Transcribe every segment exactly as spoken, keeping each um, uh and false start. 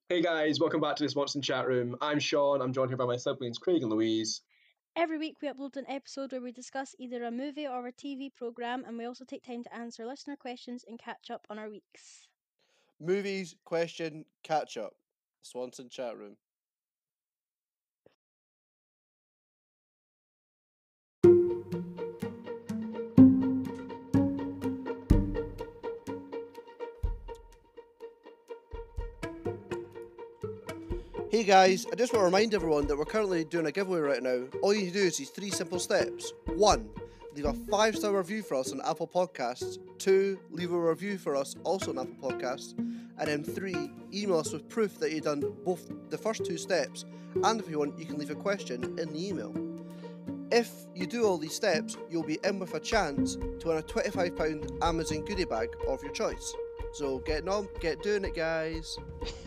Hey guys, welcome back to this Monster Chat Room. I'm Sean. I'm joined here by my siblings Craig and Louise. Every week, we upload an episode where we discuss either a movie or a T V program, and we also take time to answer listener questions and catch up on our weeks. Movies, question, catch up. Swanson chat room. Hey guys, I just want to remind everyone that we're currently doing a giveaway right now. All you need to do is these three simple steps. One, leave a five star review for us on Apple Podcasts. Two, leave a review for us also on Apple Podcasts. And then three, email us with proof that you've done both the first two steps. And if you want, you can leave a question in the email. If you do all these steps, you'll be in with a chance to win a twenty-five pounds Amazon goodie bag of your choice. So get on, get doing it, guys.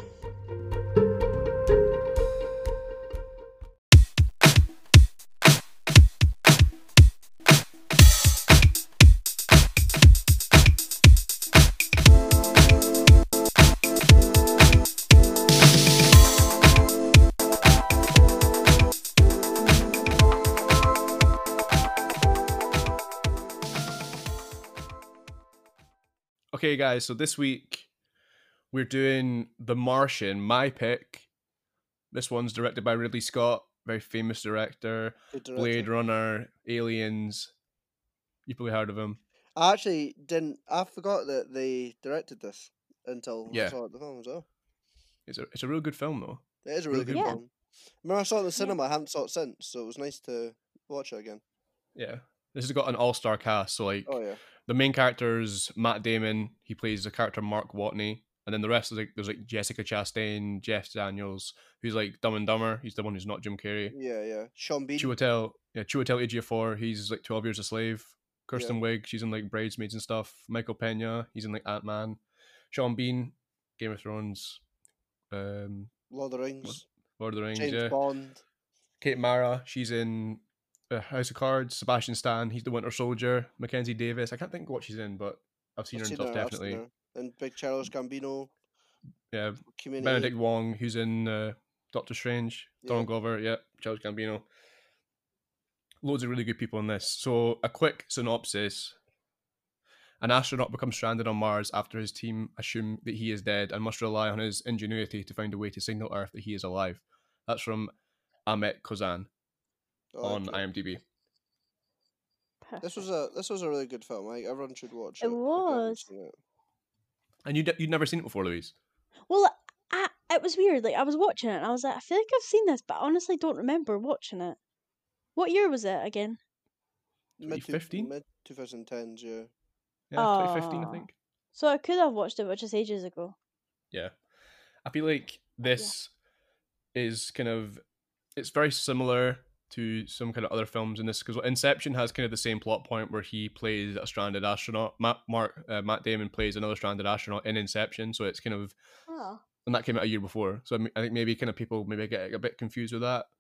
Okay, guys, so this week we're doing The Martian, my pick. This one's directed by Ridley Scott, very famous director. Good director. Blade Runner, Aliens. You probably heard of him. I actually didn't. I forgot that they directed this until I Yeah. saw it at the film as well. It's a it's a real good film though. It is a really Really good good. film. Remember, I saw it in the cinema. I haven't saw it since, so it was nice to watch it again. Yeah. This has got an all-star cast, so like Oh yeah, the main character's Matt Damon. He plays the character Mark Watney, and then the rest is like there's like Jessica Chastain, Jeff Daniels, who's like Dumb and Dumber. He's the one who's not Jim Carrey. yeah, yeah. Sean Bean. Chiwetel, yeah, Chiwetel Ejiofor. He's like Twelve Years a Slave. Kirsten Wiig, she's in like Bridesmaids and stuff. Michael Pena, he's in like Ant Man. Sean Bean, Game of Thrones. Um, Lord of the Rings. Lord of the Rings. James yeah. Bond. Kate Mara, she's in uh, House of Cards. Sebastian Stan, he's the Winter Soldier. Mackenzie Davis, I can't think what she's in, but I've seen I've her in seen stuff her, I've seen definitely. her. And Big Charles Gambino. Yeah, Community. Benedict Wong, who's in uh, Doctor Strange. Donald Yeah. Glover, yeah, Charles Gambino. Loads of really good people in this. So, a quick synopsis. An astronaut becomes stranded on Mars after his team assume that he is dead and must rely on his ingenuity to find a way to signal Earth that he is alive. That's from Ahmet Kozan Oh, on okay. IMDb. This was a this was a really good film. Like, everyone should watch It it. if you haven't was. seen it. And you'd, you'd never seen it before, Louise? Well, I, it was weird. Like I was watching it, and I was like, I feel like I've seen this, but I honestly don't remember watching it. What year was it again? Mid twenty fifteen? Mid twenty tens, yeah. Yeah, twenty fifteen, I Aw. think. So I could have watched it, but just ages ago. Yeah. I feel like this is kind of, it's very similar to some kind of other films in this, because Inception has kind of the same plot point where he plays a stranded astronaut. Matt, Mark, uh, Matt Damon plays another stranded astronaut in Inception, so it's kind of, Oh. and that came out a year before. So I, mean, I think maybe kind of people maybe get a bit confused with that.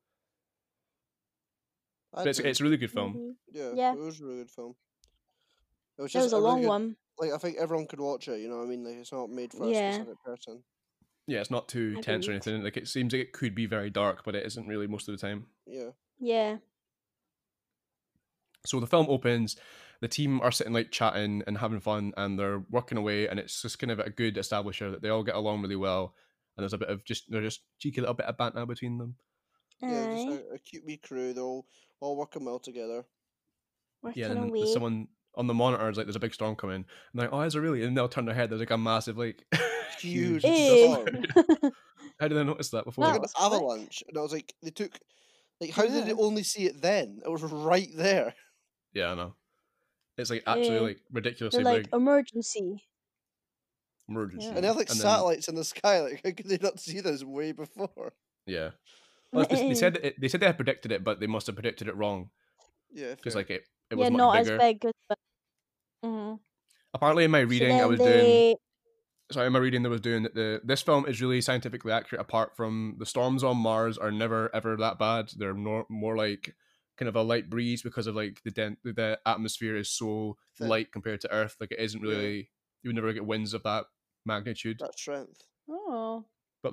I But it's, didn't. it's a really good film. Mhm. Yeah, Yeah. it was a really good film. It was It just was a really long good- one. Like, I think everyone could watch it. You know what I mean? Like, it's not made for a Yeah. specific person. Yeah, it's not too tense or Agreed. anything. Like it seems like it could be very dark, but it isn't really most of the time. Yeah. Yeah. So the film opens, the team are sitting like chatting and having fun, and they're working away, and it's just kind of a good establisher that they all get along really well, and there's a bit of just they're just cheeky little bit of banter between them. Yeah, just Aye. a, a cute wee crew. They're all all working well together. Working Yeah, and then away. there's someone on the monitors like there's a big storm coming, and they're like, oh, is there really? And they'll turn their head. There's like a massive like Huge Eh. storm. How did I notice that before? Like That an was quick. avalanche, and I was like, they took. Like, how did they Yeah. only see it then? It was right there. Yeah, I know. It's like actually Eh. like ridiculously They're like big emergency. emergency. Yeah. And they have like And then- satellites in the sky. Like, how could they not see this way before? Yeah. Well, they, they said that it, they said they had predicted it, but they must have predicted it wrong Yeah, because fair. like it, it was yeah, much not bigger. as big as. But... hmm Apparently, in my So reading, I then was doing. they. Sorry, in my reading, there was doing that the this film is really scientifically accurate. Apart from the storms on Mars are never ever that bad. They're more more like kind of a light breeze because of like the dent the atmosphere is so Thin. light compared to Earth. Like it isn't Yeah. really you would never get winds of that magnitude. That strength. Oh. But like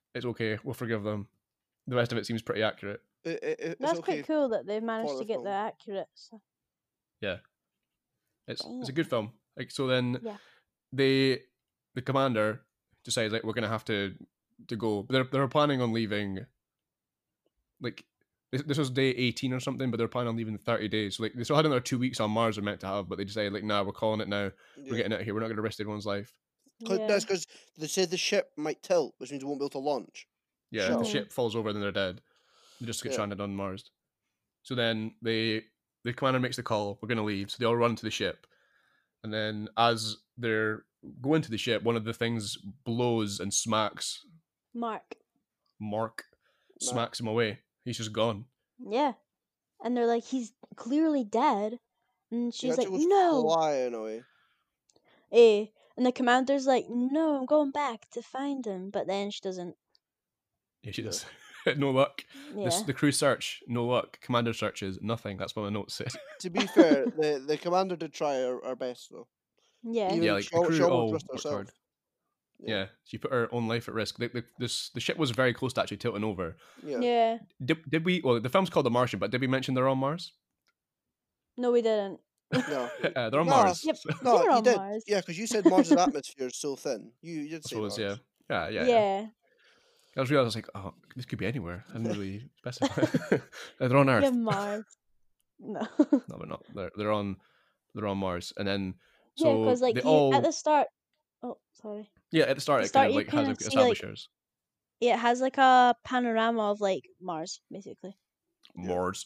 it's okay. We'll forgive them. The rest of it seems pretty accurate. It, it, it's That's okay. quite cool that they've managed for to the get film. the accurate stuff. Yeah, it's it's a Damn. good film. Like so, then Yeah. they the commander decides like we're gonna have to to go. They're they're planning on leaving. Like this, this was day eighteen or something, but they're planning on leaving in thirty days. So like they still had another two weeks on Mars they're meant to have, but they decided like, nah, we're calling it now. We're Yeah. getting out of here. We're not gonna risk everyone's life. Cause, Yeah. That's because they said the ship might tilt, which means we won't be able to launch. Yeah, Sure. the Mhm. ship falls over, then they're dead. They just get Yeah. stranded on Mars. So then they the commander makes the call. We're gonna leave. So they all run to the ship, and then as they're going to the ship, one of the things blows and smacks Mark. Mark, Nah. smacks him away. He's just gone. Yeah. And they're like, he's clearly dead. And He she's like, actually goes no. flying away. Eh. And the commander's like, no, I'm going back to find him. But then she doesn't. Yeah, she Yeah. does. No luck. The, Yeah. s- the crew search, no luck. Commander searches, nothing. That's what my notes said. To be fair, the, the commander did try her, her best though. Yeah. Even Yeah, like she, the al- crew she all almost risked worked herself. hard. Yeah, she put her own life at risk. The, the, this, the ship was very close to actually tilting over. Yeah. Yeah. Did, did we? Well, the film's called The Martian, but did we mention they're on Mars? No, we didn't. No. Uh, they're on No, Mars. Yep. so- No, They're you on did. Mars. Yeah, because you said Mars's atmosphere is so thin. You, you did I say suppose, yeah. Mars. Yeah, yeah, Yeah. yeah. I was realizing, I was like, oh, this could be anywhere. I didn't really specify. They're on Earth. Yeah, Mars. No. No, they're not. They're they're on they're on Mars, and then yeah, so because like they you, all at the start. Oh, sorry. yeah at the start the it start kind of you like has kinda a see, like- establishers Yeah, it has like a panorama of like Mars, basically. Mars.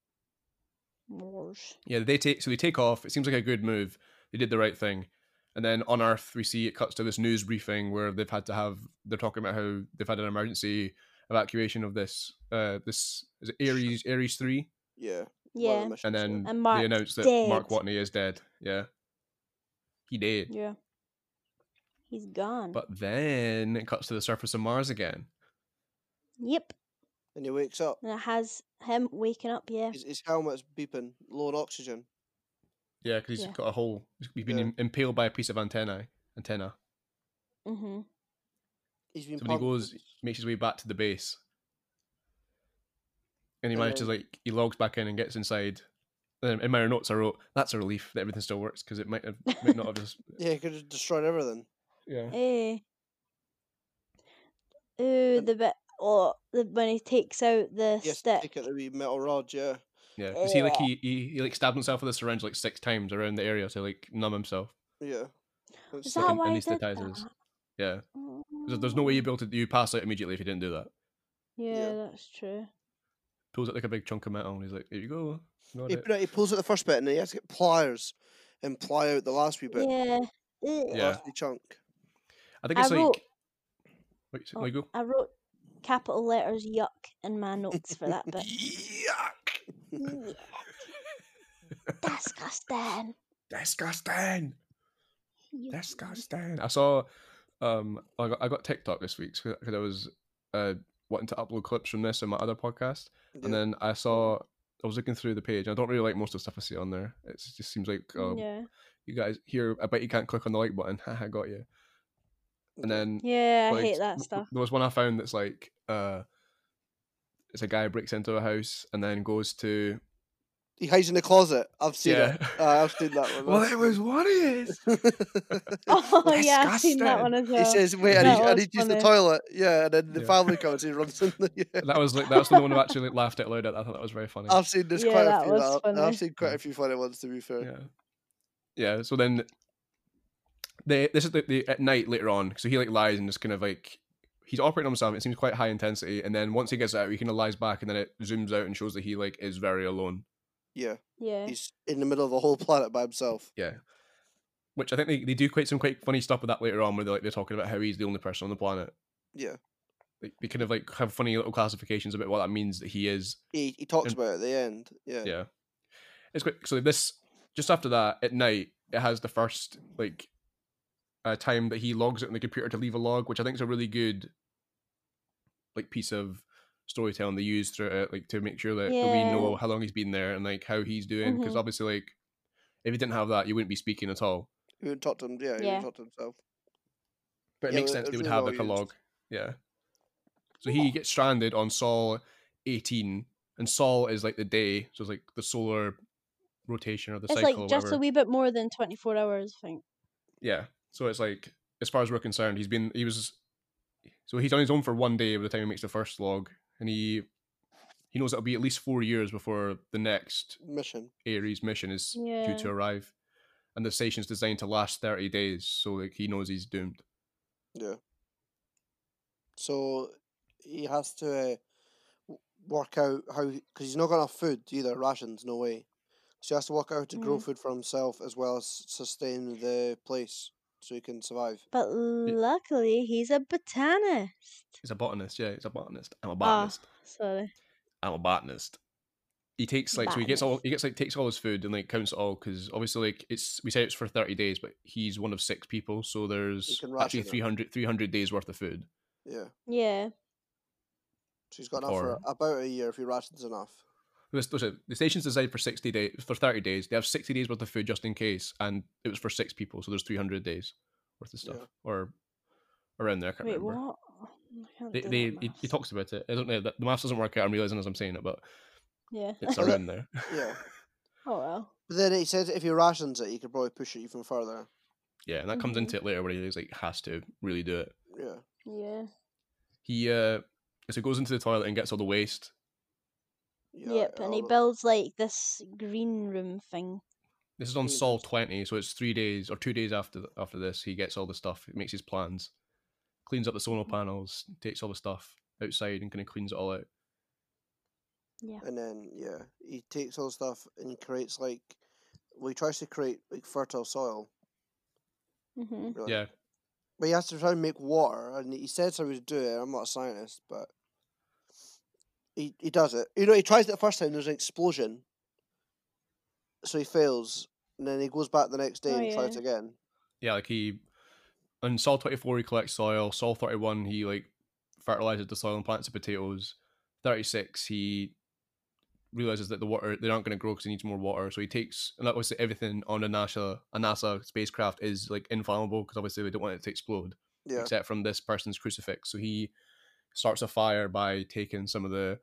Mars. Yeah, they take so they take off. It seems like a good move. They did the right thing, and then on Earth we see it cuts to this news briefing where they've had to have they're talking about how they've had an emergency evacuation of this uh this is it Ares Ares three, Yeah. one of the Yeah. missions, and yeah. then And they Mark's announced that dead. Mark Watney is dead. Yeah, he did. Yeah. He's gone. But then it cuts to the surface of Mars again. Yep. And he wakes up. And it has him waking up, yeah. His, his helmet's beeping, low on oxygen. Yeah, because he's Yeah. got a hole. He's been Yeah. im- impaled by a piece of antenna. Antenna. Mm-hmm. He's been So when he punked. goes, makes his way back to the base, and he And manages then- like he logs back in and gets inside. Um, in my notes, I wrote, "That's a relief that everything still works because it might have might not have just." Yeah, he could have destroyed everything. Yeah. Eh. Ooh, And- the bit. Oh, the, when he takes out the Yes, stick. take out the wee metal rod, yeah. Yeah, because he like Ugh. he, he he like stabbed himself with a syringe like six times around the area to like numb himself. Yeah. Is It's that like- why he did anesthetizes. that? Yeah, there's, there's no way you'd be able to you pass out immediately if you didn't do that. Yeah, Yeah. that's true. Pulls out like a big chunk of metal and he's like, "Here you go." Got he, it. put it- he pulls out the first bit and then he has to get pliers and ply out the last wee bit. Yeah. Ugh. The Yeah. last wee chunk. I think I it's like. wrote- Wait, so Oh, there you go. I wrote capital letters yuck in my notes for that bit. Yuck! Yuck. Disgusting. Disgusting. Yuck. Disgusting. I saw, um, I got I got TikTok this week because I was uh wanting to upload clips from this and my other podcast, Yeah. and then I saw I was looking through the page. And I don't really like most of the stuff I see on there. It just seems like um, Yeah. you guys here. I bet you can't click on the like button. Haha, got you. And Okay. then Yeah, I like, hate that w- stuff. There was one I found that's like uh, it's a guy breaks into a house and then goes to He hides in the closet. I've seen yeah. it. Uh, I've seen that one. Well, it was what it is. Oh yeah, I've seen that Disgusting. one as He well. says, "Wait, I That need, I was need to use the funny. toilet." Yeah, and then the Yeah. family comes and he runs in. The, yeah. That was like that's the one who actually like, laughed out loud at. I thought that was very funny. I've seen there's Yeah, quite a that few. was that- funny. I've seen quite Yeah. a few funny ones. To be fair. Yeah, yeah. So then, they this is the, the at night later on. So he like lies and just kind of like he's operating on himself. It seems quite high intensity, and then once he gets out, he kind of lies back, and then it zooms out and shows that he like is very alone. Yeah, Yeah. he's in the middle of the whole planet by himself. Yeah, which I think they, they do quite some quite funny stuff with that later on, where they're like they're talking about how he's the only person on the planet. Yeah, Like they kind of like have funny little classifications about what that means that he is. he he talks And- about it at the end. Yeah, Yeah, it's quite so. This just after that at night, it has the first like uh, time that he logs it on the computer to leave a log, which I think is a really good like piece of storytelling they use through it, like to make sure that, that we Yeah. know how long he's been there and like how he's doing. Because Mhm. obviously, like if you didn't have that, you wouldn't be speaking at all. he would talk to him. Yeah, he Yeah. would talk to himself. But it Yeah, makes well, sense it they was would really have well like a used. log. Yeah. So he gets stranded on Sol eighteen, and Sol is like the day, so it's like the solar rotation or the It's cycle like or just whatever. a wee bit more than twenty-four hours, I think. Yeah. So it's like, as far as we're concerned, he's been he was so he's on his own for one day by the time he makes the first log, and he he knows it'll be at least four years before the next Mission. Ares mission is due Yeah. to arrive, and the station's designed to last thirty days, so like he knows he's doomed. Yeah. So he has to uh, w- work out how, because he's not got enough food either, rations, no way. So he has to work out how to grow Mhm. food for himself as well as sustain the place so he can survive. But luckily, he's a botanist. He's a botanist, yeah, he's a botanist. I'm a Ah, botanist. sorry. I'm a botanist. He takes like so he gets all Botanist. he gets like takes all his food and like counts it all, because obviously like it's we say it's for thirty days, but he's one of six people, so there's can actually ration it. three hundred, three hundred days worth of food. Yeah. Yeah. So he's got enough for Or- about a year if he rations enough. This- listen, the station's designed for sixty days, for thirty days. They have sixty days worth of food just in case, and it was for six people, so there's three hundred days worth of stuff, Yeah. or around there. I can't Wait, remember. what? I can't They, do they that he, he maths. talks about it. I don't know. The the maths doesn't work out. I'm realizing as I'm saying it, but Yeah. it's Oh, that- around there. Yeah. Oh well. But then he said if he rations it, he could probably push it even further. Yeah, and that comes Mhm. into it later where he's like has to really do it. Yeah. Yeah. He uh, so he goes into the toilet and gets all the waste. Yeah. Yep. And he all- builds like this green room thing. This is on He Sol does. twenty, so it's three days or two days after th- after this. He gets all the stuff. He makes his plans, cleans up the solar panels, takes all the stuff outside, and kind of cleans it all out. Yeah. And then yeah, he takes all the stuff and he creates like, well, he tries to create like fertile soil. Mhm. Really. Yeah, But he has to try and make water, and he said so he would do it. I'm not a scientist, but he he does it. You know, he tries it the first time. There's an explosion, so he fails, and then he goes back the next day Oh, and tries yeah. again. yeah. Like he on Sol twenty-four he collects soil. Sol thirty-one he like fertilizes the soil and plants the potatoes. thirty-six he realizes that the water they aren't going to grow because he needs more water. So he takes, and obviously everything on a NASA a NASA spacecraft is like inflammable because obviously they don't want it to explode, Yeah, except from this person's crucifix. So he starts a fire by taking some of the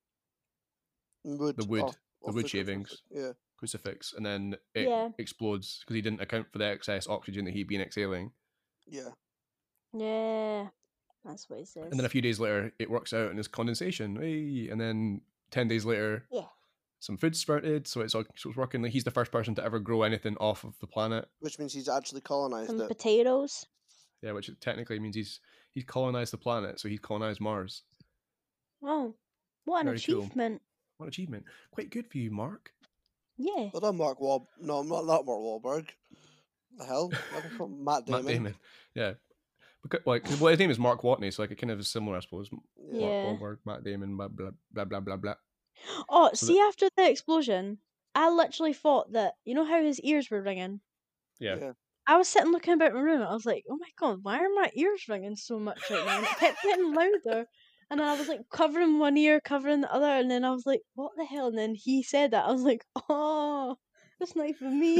wood. the wood- off- the off wood crucifix. shavings. Yeah, crucifix, and then it Yeah. explodes because he didn't account for the excess oxygen that he'd been exhaling. yeah, Yeah. That's what he says. And then a few days later, it works out and it's condensation. Hey! And then ten days later, Yeah. some food sprouted, so it's all so it's working. Like he's the first person to ever grow anything off of the planet. which means he's actually colonized Some it. potatoes. Yeah, which technically means he's he's colonized the planet, so he's colonized Mars. Oh, what an Very cool. achievement. What achievement! Quite good for you, Mark. Yeah. Well done, Mark Wal. No, not not Mark Wahlberg. The hell, What the fuck? Matt Damon. Matt Damon. Yeah. Because, like, 'cause, well, his name is Mark Watney, so like it kind of is similar, I suppose. Yeah. Mark Wahlberg, Matt Damon, blah blah blah blah blah blah. Oh, So see, after the explosion, I literally thought that, you know how his ears were ringing? Yeah. Yeah. I was sitting looking about my room, and I was like, oh my god, why are my ears ringing so much right now? And it kept getting louder. And I was like covering one ear, covering the other, and then I was like, what the hell? And then he said that. I was like, oh, that's not even me.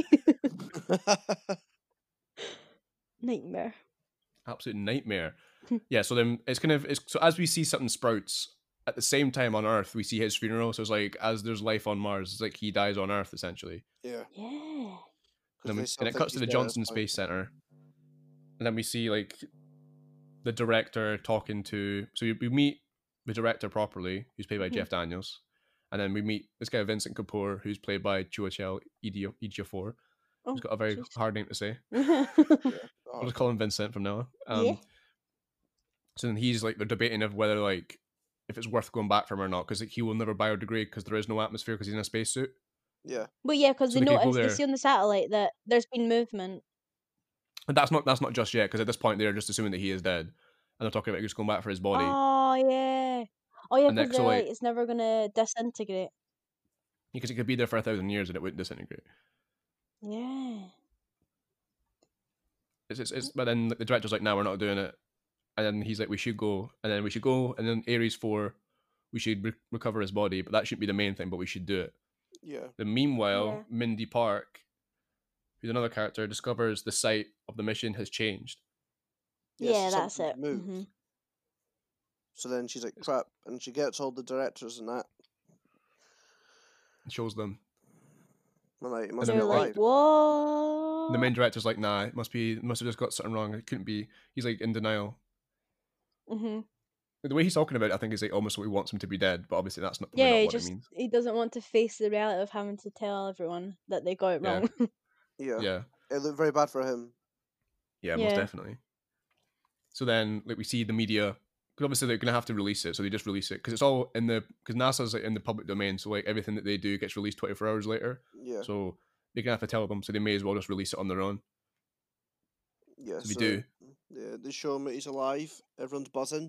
Nightmare. Absolute nightmare. Yeah, so then it's kind of it's so as we see something sprouts at the same time on Earth, we see his funeral. So it's like as there's life on Mars, it's like he dies on Earth essentially. yeah. Yeah. Because And, then we, they still and it think cuts to he's the dead at Johnson this point. Space Center, and then we see like the director talking to. So we, we meet the director properly, who's played by Mhm. Jeff Daniels, and then we meet this guy Vincent Kapoor, who's played by Chiwetel Ejiofor. Oh, He's got a very jeez. hard name to say. Oh, I'll just call him Vincent from now on. Um, Yeah. So then he's like they're debating of whether like if it's worth going back for him or not because like, he will never biodegrade because there is no atmosphere because he's in a spacesuit. yeah. But yeah, because So they they could go noticed, they there. see on the satellite that there's been movement. And that's not that's not just yet because at this point they're just assuming that he is dead, and they're talking about just going back for his body. Oh, yeah. Oh, yeah, And because next, so, like- it's never going to disintegrate. Because it could be there for a thousand years and it wouldn't disintegrate. Yeah. It's, it's, it's, but then the director's like, "No, we're not doing it." And then he's like, "We should go." And then we should go. And then Ares four, we should re- recover his body, but that shouldn't be the main thing. But we should do it. Yeah. Then meanwhile, Yeah. Mindy Park, who's another character, discovers the site of the mission has changed. Yeah, Yeah, so that's it. something's moved. hmm So then she's like, crap, and she gets all the directors and that. It shows them. I'm like, it And must then be They're they're alive. like, what? The main director's like, nah, it must be, must have just got something wrong. It couldn't be. He's like in denial. hmm The way he's talking about it, I think, is like almost what he wants him to be dead, but obviously that's not, probably Yeah, not he what just it means. he doesn't want to face the reality of having to tell everyone that they got it Yeah. wrong. Yeah. Yeah, It looked very bad for him. yeah, Yeah. most definitely. So then, like, we see the media, because obviously they're gonna have to release it, so they just release it because it's all in the because NASA's like in the public domain, so like everything that they do gets released twenty-four hours later. Yeah. So they're gonna have to tell them, so they may as well just release it on their own. Yeah. So they do. Yeah, they show him that he's alive. Everyone's buzzing.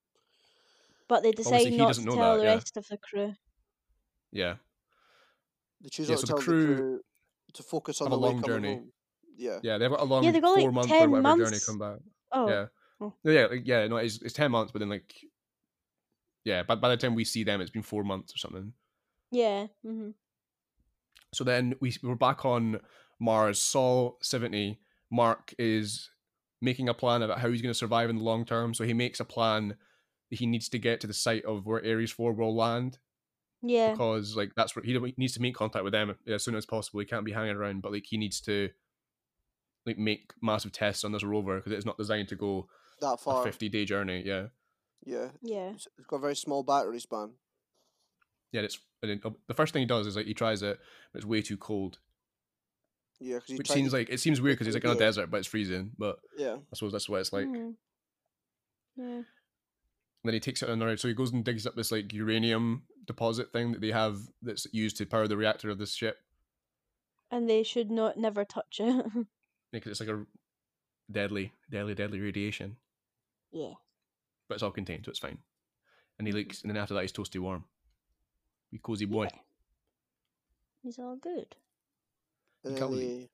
But they Obviously, decide he not doesn't to know tell that, the yeah. rest of the crew. Yeah, They choose Yeah, not so to the tell crew the crew to focus on have a the way long coming journey. home. Yeah. yeah, they've got a long Yeah, they got, like, four month or ten whatever journey months. come back. Oh, Yeah, Oh. no, yeah, like, yeah, no, it's it's ten months, but then like, yeah, but by the time we see them, it's been four months or something. yeah. hmm So then we we're back on Mars. Sol seventy. Mark is making a plan about how he's going to survive in the long term. So he makes a plan that he needs to get to the site of where Ares four will land, Yeah. because like that's where he needs to make contact with them as soon as possible. He can't be hanging around, but like he needs to like make massive tests on this rover because it's not designed to go That a far. fifty day journey. Yeah, Yeah. Yeah. It's it's got a very small battery span. yeah. It's and then, the first thing he does is like he tries it, but it's way too cold. Yeah, because he Which tried seems to- like it seems weird because he's like in a Yeah. desert, but it's freezing. But Yeah. I suppose that's what it's like. Mhm. Yeah. And then he takes it on the road. So he goes and digs up this like uranium deposit thing that they have that's used to power the reactor of this ship, And they should not never touch it. because it's like a deadly, deadly, deadly radiation. yeah. But it's all contained, so it's fine. And he leaks, and then after that, he's toasty warm. Wee cozy boy. Yeah. He's all good. And You then can't he,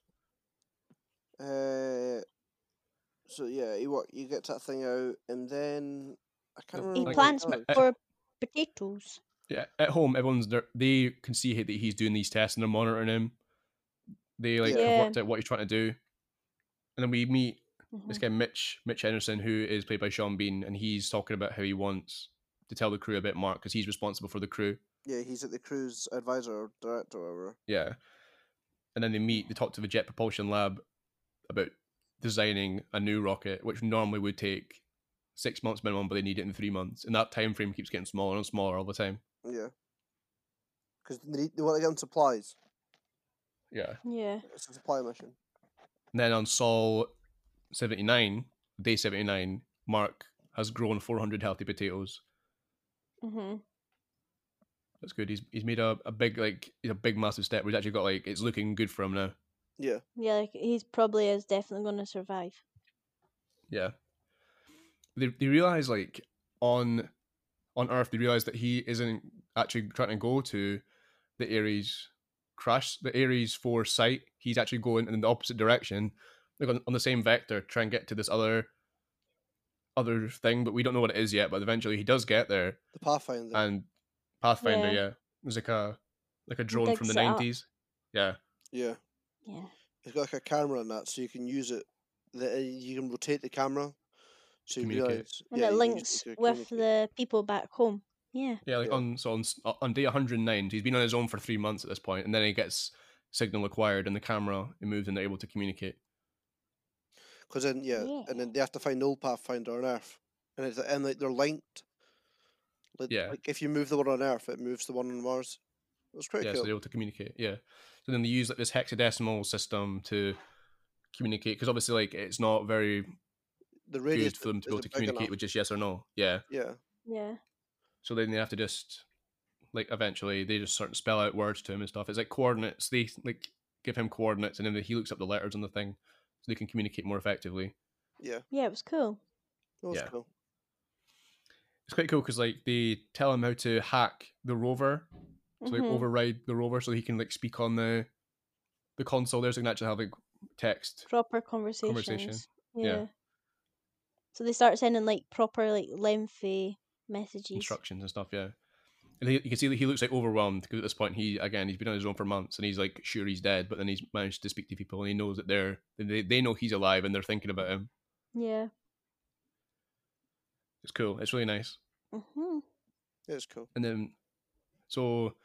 uh, so yeah, he what you get that thing out, and then I can't He remember. He what plants it uh, does. for potatoes. Yeah, at home, everyone's there. They can see that he's doing these tests, and they're monitoring him. They like Yeah. have worked out what he's trying to do. And then we meet this Mhm. guy Mitch, Mitch Henderson, who is played by Sean Bean, and he's talking about how he wants to tell the crew about Mark because he's responsible for the crew. Yeah, he's at the crew's advisor or director or whatever. Yeah. And then they meet, they talk to the Jet Propulsion Lab about designing a new rocket, which normally would take six months minimum, but they need it in three months. And that time frame keeps getting smaller and smaller all the time. Yeah. Because they, need- they want to get on supplies. Yeah. Yeah. It's a supply mission. And then on Sol seventy-nine, day seventy-nine, Mark has grown four hundred healthy potatoes. hmm That's good. He's he's made a, a big, like, he's a big, massive step. He's actually got, like, it's looking good for him now. Yeah. Yeah, like he's probably is definitely going to survive. Yeah. They they realize like on on Earth they realize that he isn't actually trying to go to the Ares crash, the Ares four site. He's actually going in the opposite direction, like on, on the same vector, try and get to this other other thing, but we don't know what it is yet. But eventually he does get there, The Pathfinder. and Pathfinder, Yeah. yeah, there's like a like a drone from the digs it up. nineties. Yeah, yeah. Yeah. It's got like a camera on that, so you can use it. The, uh, you can rotate the camera. So you Communicate. realize, And yeah, it you can use links to with communicate. the people back home. Yeah. yeah, like Yeah. on so on s- on day one hundred nine, he's been on his own for three months at this point, and then he gets signal acquired, and the camera it moves, and they're able to communicate. Because then, yeah, Yeah. and then they have to find the old Pathfinder on Earth, and it's and like they're linked. Like, Yeah. like if you move the one on Earth, it moves the one on Mars. It was pretty Yeah, so cool. they're able to communicate. Yeah. So then they use like this hexadecimal system to communicate, because obviously like it's not very The radius good for them to be able isn't to big communicate enough. with just yes or no. Yeah. Yeah, Yeah. So then they have to just like eventually they just sort of spell out words to him and stuff. It's like coordinates. They like give him coordinates, and then he looks up the letters on the thing, so they can communicate more effectively. yeah, Yeah, it was cool. that was Yeah. cool. It's quite cool because like they tell him how to hack the rover, so like Mhm. override the rover, so he can like speak on the the console there, so he can actually have like text. Proper conversations. Conversation. Yeah. Yeah. So they start sending like proper, like lengthy messages. Instructions and stuff, yeah. And he, you can see that he looks like overwhelmed because at this point he again he's been on his own for months, and he's like sure he's dead, but then he's managed to speak to people, and he knows that they're they they know he's alive and they're thinking about him. Yeah. It's cool. It's really nice. Mm-hmm. It's cool. And then, so,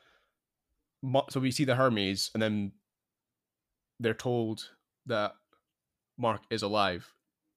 Ma- so we see the Hermes, and then they're told that Mark is alive.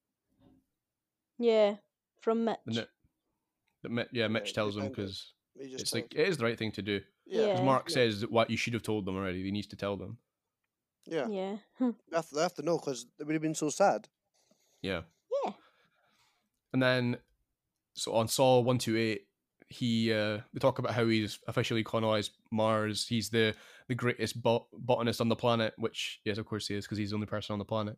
Yeah, from Mitch. And that, that Mi- yeah, Mitch Yeah, tells they them kinda- because He just it's tells like him. it is the right thing to do. Yeah. Because Yeah. Mark says that what you should have told them already. He needs to tell them. Yeah. Yeah. They have to, they have to know because they would have been so sad. Yeah. Yeah. And then, so on Saul one two eight, he uh, they talk about how he's officially colonized Mars. He's the the greatest bot- botanist on the planet, which yes, of course he is, because he's the only person on the planet.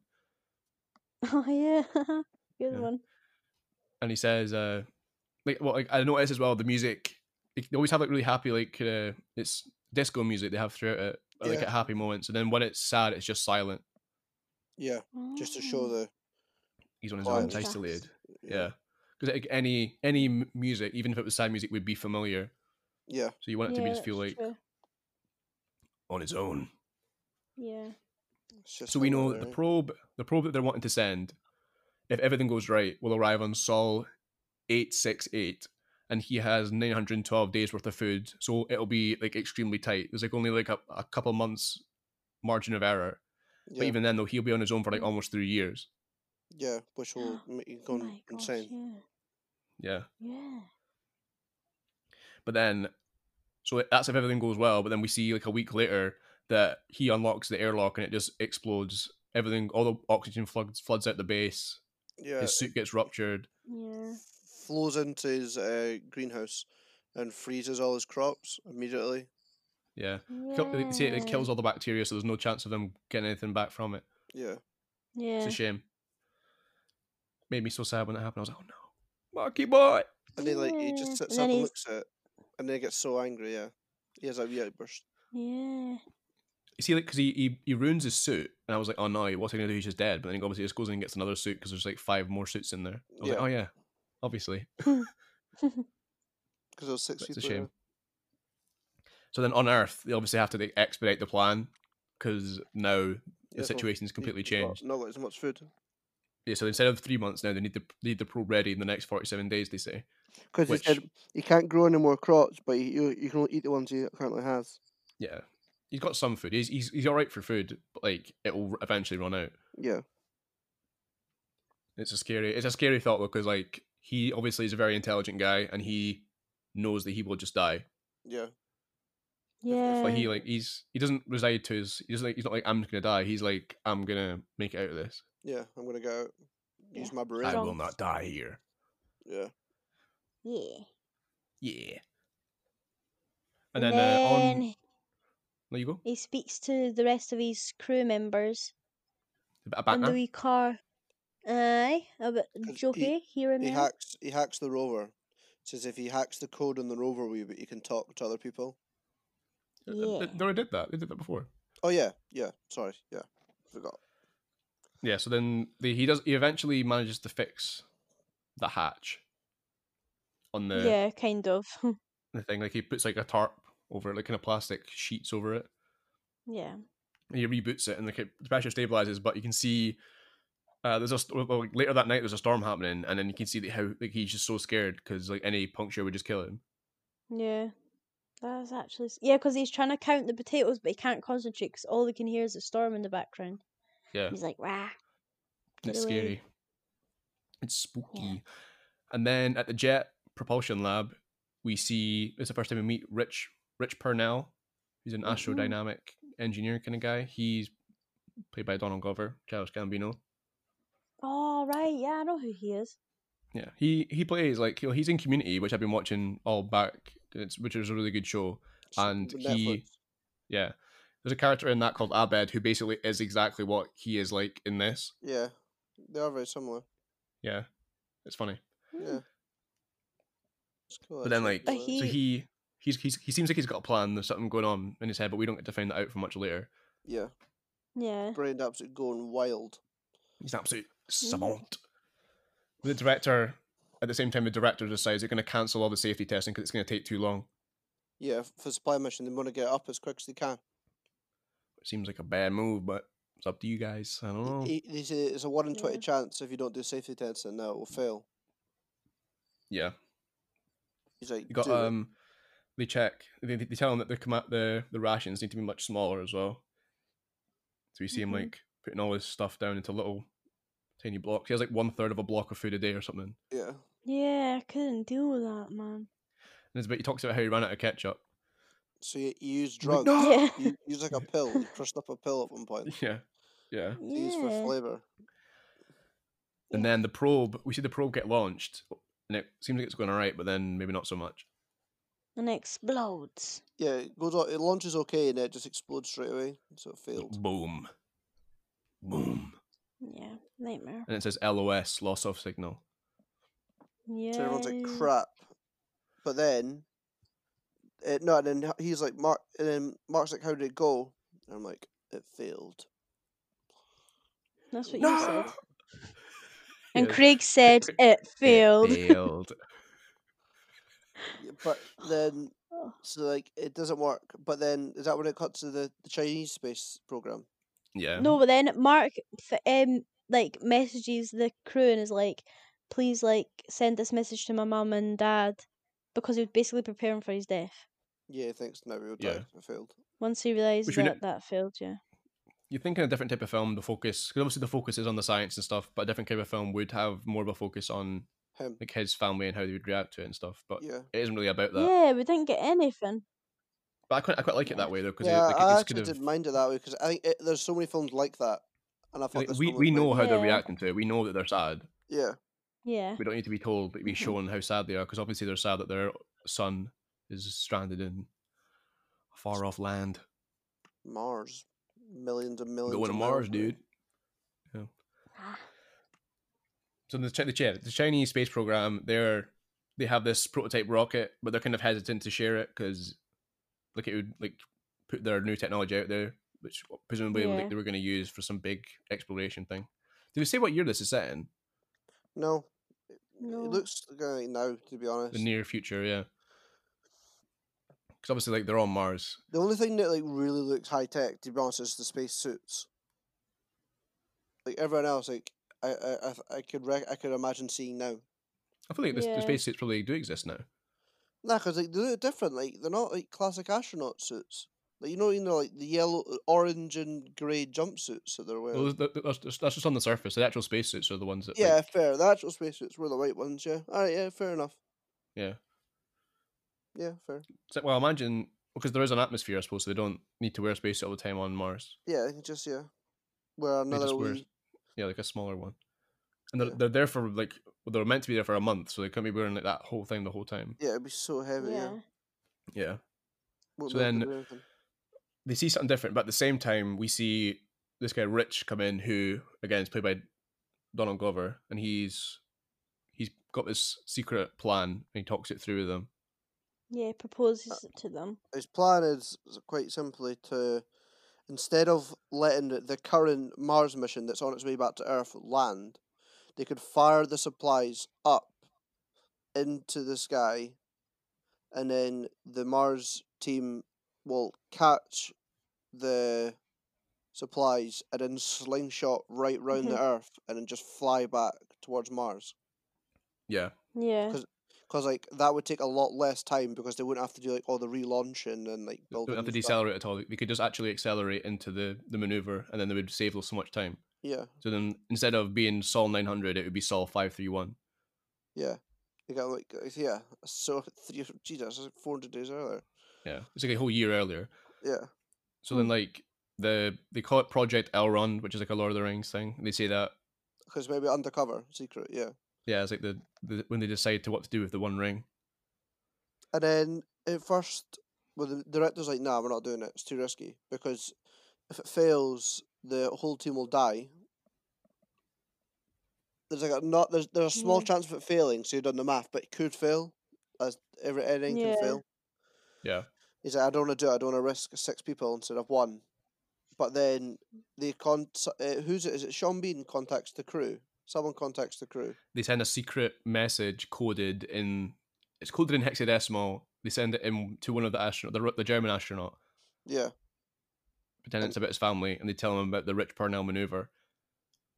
Oh yeah. Good Yeah. one. And he says, uh, like, well, like, I noticed as well the music. They always have like really happy, like uh, it's disco music they have throughout it, like Yeah. at happy moments, and then when it's sad, it's just silent. Yeah. Just to show Oh, the. He's on his Quiet own, stuff. isolated. Yeah. Yeah, because like any any m- music, even if it was sad music, would be familiar. Yeah. So you want it to yeah, be just feel that's like true. on his own. Yeah. It's just So we hanging know out that the there. probe, the probe that they're wanting to send, if everything goes right, will arrive on Sol eight six eight, and he has nine hundred twelve days worth of food. So it'll be like extremely tight. There's like only like a, a couple months margin of error. Yeah. But even then, though, he'll be on his own for like Mm. almost three years. Yeah, which will make you Oh go my gosh, insane. yeah. Yeah. Yeah. But then, so that's if everything goes well. But then we see like a week later that he unlocks the airlock and it just explodes. Everything, all the oxygen floods floods out the base. Yeah. His suit gets ruptured. Yeah. Flows into his uh, greenhouse and freezes all his crops immediately. Yeah, Kill, they say it Yeah. kills all the bacteria, so there's no chance of them getting anything back from it. Yeah. Yeah. It's a shame. Made me so sad when it happened. I was like, oh no, Marky boy. And then like he Yeah. just sits And up then and he's looks at it, and then he gets so angry. Yeah, he has a wee outburst. yeah. You see, like, because he, he he ruins his suit, and I was like, oh no, what's he gonna do? He's just dead. But then he obviously just goes in and gets another suit because there's like five more suits in there. I was Yeah. like, oh yeah, obviously. Because there was six That's a people. shame. So then on Earth, they obviously have to like, expedite the plan because now the situation's completely changed. Not got as much food. Yeah, so instead of three months now, they need the need the probe ready in the next forty-seven days. They say. Because he Which- said he can't grow any more crops, but he, you you can only eat the ones he currently has. Yeah, he's got some food. He's he's he's all right for food, but like it will eventually run out. Yeah. It's a scary it's a scary thought though, because like he obviously is a very intelligent guy and he knows that he will just die. Yeah. Yeah. But he like he's he doesn't reside to his he doesn't like he's not like I'm gonna die. He's like I'm gonna make it out of this. Yeah. I'm gonna go out. Use Yeah. my brain. I Strong. will not die here. Yeah. Yeah. Yeah. And And, then, then uh, on there you go. he speaks to the rest of his crew members A bit of in the banter. wee car. Aye, a bit 'Cause jokey here and He there. hacks. He hacks the rover. Says if he hacks the code on the rover, we he can talk to other people. Uh, Yeah. They they already did that. They did that before. Oh yeah. Yeah. Sorry. Yeah. Forgot. Yeah. So then the, he does. He eventually manages to fix the hatch on the Yeah, kind of. the thing. Like he puts like a tarp over it, like kind of plastic sheets over it. yeah. And he reboots it, and like it, the pressure stabilizes. But you can see uh, there's a st- well, like, later that night there's a storm happening, and then you can see that how like he's just so scared because like any puncture would just kill him. Yeah. That's actually s- yeah, because he's trying to count the potatoes, but he can't concentrate because all he can hear is a storm in the background. Yeah, He's like, rah. Get it's away. scary. It's spooky. And then at the jet propulsion lab, we see it's the first time we meet Rich Rich Purnell. He's an Mhm. astrodynamic engineer kind of guy. He's played by Donald Glover, Childish Gambino. Oh right, yeah, I know who he is. Yeah, he he plays like you know, he's in Community, which I've been watching all back. It's which is a really good show. S- And with he- Netflix. Yeah, there's a character in that called Abed who basically is exactly what he is like in this. Yeah. They are very similar. Yeah, it's funny. Yeah. It's cool. But then actually, like But yeah. he- so he he's, he's he seems like he's got a plan. There's something going on in his head, but we don't get to find that out for much later. Yeah. Yeah. Brain absolutely going wild. He's an absolute savant. The director, at the same time, the director decides they're going to cancel all the safety testing because it's going to take too long. Yeah, for supply mission, they want to get up as quick as they can. It seems like a bad move, but it's up to you guys. I don't know. He, he say it's a one in twenty Yeah. chance if you don't do safety testing now it will fail. Yeah. He's like, You got do it. um, they check. They, they tell him that the comma- the the rations need to be much smaller as well. So you see him Mhm. like putting all his stuff down into little tiny blocks. He has like one third of a block of food a day or something. Yeah. Yeah, I couldn't deal with that, man. And it's about, he talks about how he ran out of ketchup. So you, you use He's like, drugs. "No!" Yeah. You use like a pill. You crushed up a pill at one point Yeah, yeah. to use for Yeah. flavor. And Yeah. then the probe, we see the probe get launched, and it seems like it's going alright, but then maybe not so much. And it explodes. Yeah, it goes. on- It launches okay, and it just explodes straight away. So it Just failed. boom, boom, Yeah, nightmare. and it says L O S, loss of signal. Yeah. So everyone's like, crap. But then, it, no, and then he's like, Mark, and then Mark's like, how did it go? And I'm like, it failed. That's what No! you said. And Yeah, Craig said it failed. It failed. Yeah, But then, Oh. so like, it doesn't work. But then, is that when it cuts to the, the Chinese space program? Yeah. No, but then Mark f- um like messages the crew and is like, please like send this message to my mum and dad, because he was basically preparing for his death. Yeah, thanks. No, we would Yeah. die. It failed. Once he realised Which we that kn- that failed, yeah. You think in a different type of film, the focus, because obviously the focus is on the science and stuff, but a different type of film would have more of a focus on Him. like his family and how they would react to it and stuff. But Yeah. it isn't really about that. Yeah, we didn't get anything. But I quite, I quite like it Yeah. that way though, because Yeah, like, I it's actually kind of didn't mind it that way because I think it, there's so many films like that, and I thought like, this we one was we know like, how they're Yeah. reacting to it. We know that they're sad. yeah, Yeah. We don't need to be told, but be Mhm. shown how sad they are, because obviously they're sad that their son is stranded in a far off land. Mars, millions and millions. Going to of Mars, miles away. dude. Ah. So the Chi- the, Chi- the Chinese space program, they're they have this prototype rocket, but they're kind of hesitant to share it because like it would like put their new technology out there, which presumably Yeah. like they were going to use for some big exploration thing. Did we say what year this is set in? No, No. it looks like now. To be honest, The near future, yeah. Because obviously, like they're on Mars. the only thing that like really looks high tech, to be honest, is the space suits. Like everyone else, like I, I, I, I could, rec- I could imagine seeing now. I feel like the, the Yeah. spacesuits probably do exist now. Nah, because like they look different. Like they're not like classic astronaut suits. Like you know, you know, like the yellow, orange, and grey jumpsuits that they're wearing. Well, th- th- that's, that's just on the surface. The actual spacesuits are the ones that. yeah, Like, fair. The actual spacesuits were the white ones. Yeah. All right. Yeah. Fair enough. yeah. Yeah. Fair. So, well, imagine because there is an atmosphere, I suppose, so they don't need to wear a spacesuit all the time on Mars. Yeah. Just yeah. Wear They another just wear, wee. yeah, like a smaller one. And they're, Yeah. they're there for like well, they're meant to be there for a month, so they can't be wearing like that whole thing the whole time. Yeah, it'd be so heavy. Yeah. Yeah. Yeah. Wouldn't So be able to then- do anything. They see something different, but at the same time, we see this guy Rich come in, who again is played by Donald Glover, and he's he's got this secret plan, and he talks it through with them. Yeah, proposes it to them. His plan is is quite simply to, instead of letting the, the current Mars mission that's on its way back to Earth land, they could fire the supplies up into the sky, and then the Mars team will catch the supplies and then slingshot right round the Earth and then just fly back towards Mars. Yeah, Yeah. Because like that would take a lot less time because they wouldn't have to do like all the relaunching and like they building. don't have to new stuff. decelerate at all. They could just actually accelerate into the the maneuver, and then they would save so much time. Yeah, So then, instead of being Sol nine hundred, it would be Sol five thirty one. yeah. You got like uh, yeah. So three. Jesus, that's like four hundred days earlier. Yeah, it's like a whole year earlier. Yeah. So then, like the they call it Project Elrond, which is like a Lord of the Rings thing. They say that Because maybe undercover secret. Yeah. yeah, it's like the, the when they decide to what to do with the One Ring. And then at first, well, the director's like, "Nah, we're not doing it. It's too risky because if it fails, the whole team will die." There's like a not there's there's a small Yeah. chance of it failing, so you've done the math, but it could fail, as every anything Yeah. can fail. Yeah, He's like, "I don't want to do it. I don't want to risk six people instead of one." But then they con uh, who's it? Is it Sean Bean contacts the crew? Someone contacts the crew. they send a secret message coded in it's coded in hexadecimal. They send it in to one of the astronaut, the, Ru- the German astronaut, Yeah. pretending it's about his family, and they tell him about the Rich Purnell maneuver.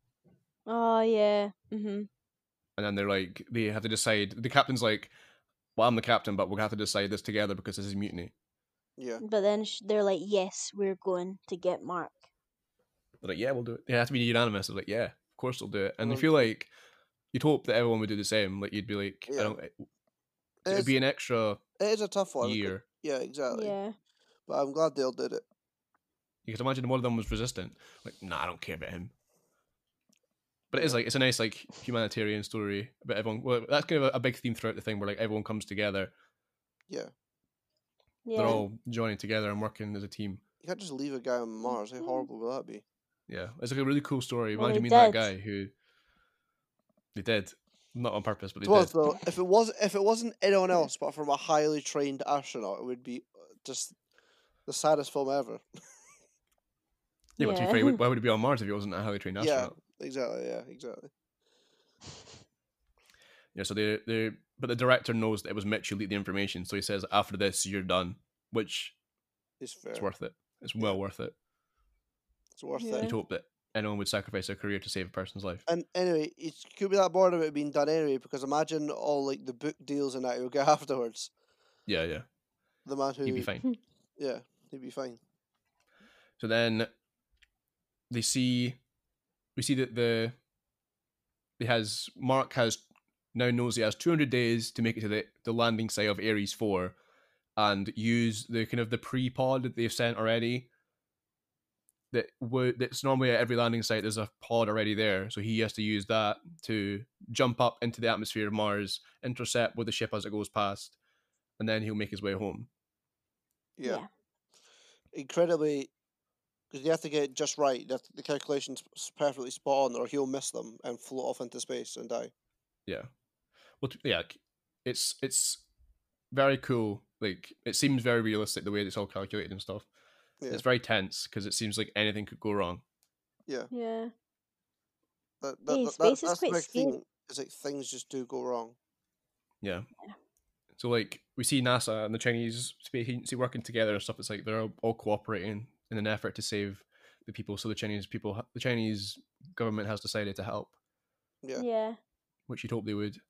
Oh yeah. Mhm. And then they're like, they have to decide. The captain's like, well, I'm the captain, but we're gonna have to decide this together because this is mutiny. Yeah. But then sh- they're like, yes, we're going to get Mark. They're like, yeah, we'll do it. They have to be unanimous. I was like, yeah, of course they'll do it. And I Um, feel like you'd hope that everyone would do the same. Like you'd be like, I Yeah. don't. It'd It's, be an extra it is a tough one. 'cause- year. Yeah, exactly. Yeah. But I'm glad they all did it. You can imagine one of them was resistant. Like, nah, I don't care about him. But it is Yeah. like it's a nice like humanitarian story about everyone. Well, that's kind of a, a big theme throughout the thing where like everyone comes together. Yeah. Yeah. They're all joining together and working as a team. You can't just leave a guy on Mars. How horrible would that be? Yeah, it's like a really cool story. Well, Imagine they being that did. guy who they did, not on purpose, but they It was did. though. If it was, if it wasn't anyone else, but from a highly trained astronaut, it would be uh, just the saddest film ever. Yeah, but to be Yeah. fair, why would he be on Mars if he wasn't a highly trained Yeah, astronaut? exactly. Yeah, exactly. Yeah, so they they but the director knows that it was Mitch who leaked the information, so he says after this you're done, which It's fair. is worth it. It's well worth it. It's worth Yeah. it. You'd hope that anyone would sacrifice their career to save a person's life. And anyway, it could be that bored of it being done anyway, because imagine all like the book deals and that you'll get afterwards. Yeah, yeah, The man who, he'd be fine. yeah, he'd be fine. So then they see, we see that the he has Mark has now knows he has two hundred days to make it to the, the landing site of Ares four, and use the kind of the pre pod that they've sent already. That would that's normally at every landing site there's a pod already there, so he has to use that to jump up into the atmosphere of Mars, intercept with the ship as it goes past, and then he'll make his way home. Yeah. Yeah. Incredibly, because you have to get it just right. You have to- the calculations s- perfectly spot on, or he'll miss them and float off into space and die. Yeah, well, t- yeah, it's it's very cool. Like it seems very realistic the way it's all calculated and stuff. Yeah. It's very tense because it seems like anything could go wrong. Yeah. Yeah. That, that, Yeah, that, space that, is that's the quite big scary. thing. Is like things just do go wrong. Yeah. Yeah. So like we see NASA and the Chinese space agency working together and stuff. It's like they're all, all cooperating in an effort to save the people. So the Chinese people, ha- the Chinese government has decided to help, Yeah. Yeah. which you'd hope they would.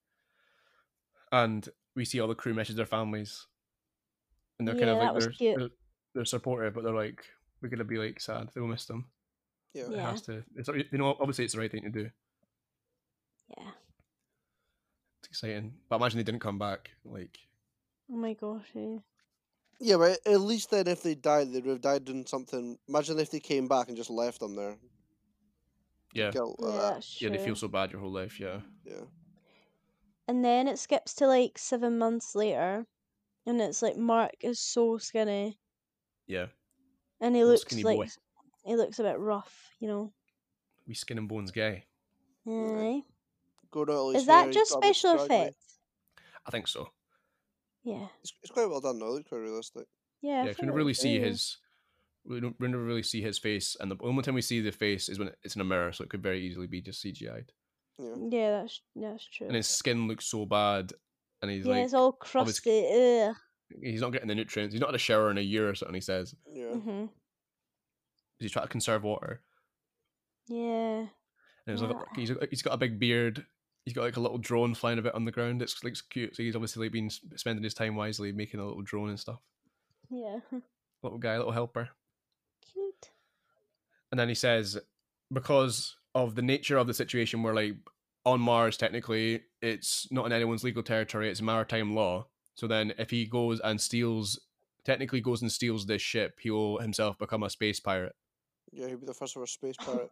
And we see all the crew message their families, and they're kind Yeah, of that like was they're, cute. they're they're supportive, but they're like we're gonna be like sad. They will miss them. Yeah. It Yeah. has to. It's you know obviously it's the right thing to do. Yeah. It's exciting, but imagine they didn't come back. Like Oh my gosh. Yeah. Yeah, but at least then if they died, they would have died doing something. Imagine if they came back and just left them there. yeah, Guilt of Yeah, that. that's yeah, true. they feel so bad your whole life. Yeah, Yeah. And then it skips to like seven months later, and it's like Mark is so skinny, yeah. and he Little looks skinny like boy. he looks a bit rough, you know. We skin and bones guy. Aye. Go to all his Is hair, that he's just got a bit special scraggly. effects? I think so. Yeah. It's, it's quite well done though. It looks quite realistic. Yeah. I Yeah, 'cause we thought never it really was see really- his. We don't we never really see his face, and the only time we see the face is when it's in a mirror, so it could very easily be just C G I'd. Yeah. Yeah, that's that's true. And his skin looks so bad, and he's yeah, like, it's all his- crusty. Ugh. he's not getting the nutrients. He's not had a shower in a year or something. He says Yeah. Mhm. he's trying to conserve water, Yeah. and he's, like, Yeah. he's he's got a big beard. He's got like a little drone flying a bit on the ground. It's like cute. So he's obviously like been s- spending his time wisely, making a little drone and stuff. Yeah. Little guy, little helper. Cute. And then he says, because of the nature of the situation where, like, on Mars, technically, it's not in anyone's legal territory, it's maritime law. So then if he goes and steals, technically goes and steals this ship, he will himself become a space pirate. Yeah, he'd be the first ever space pirate.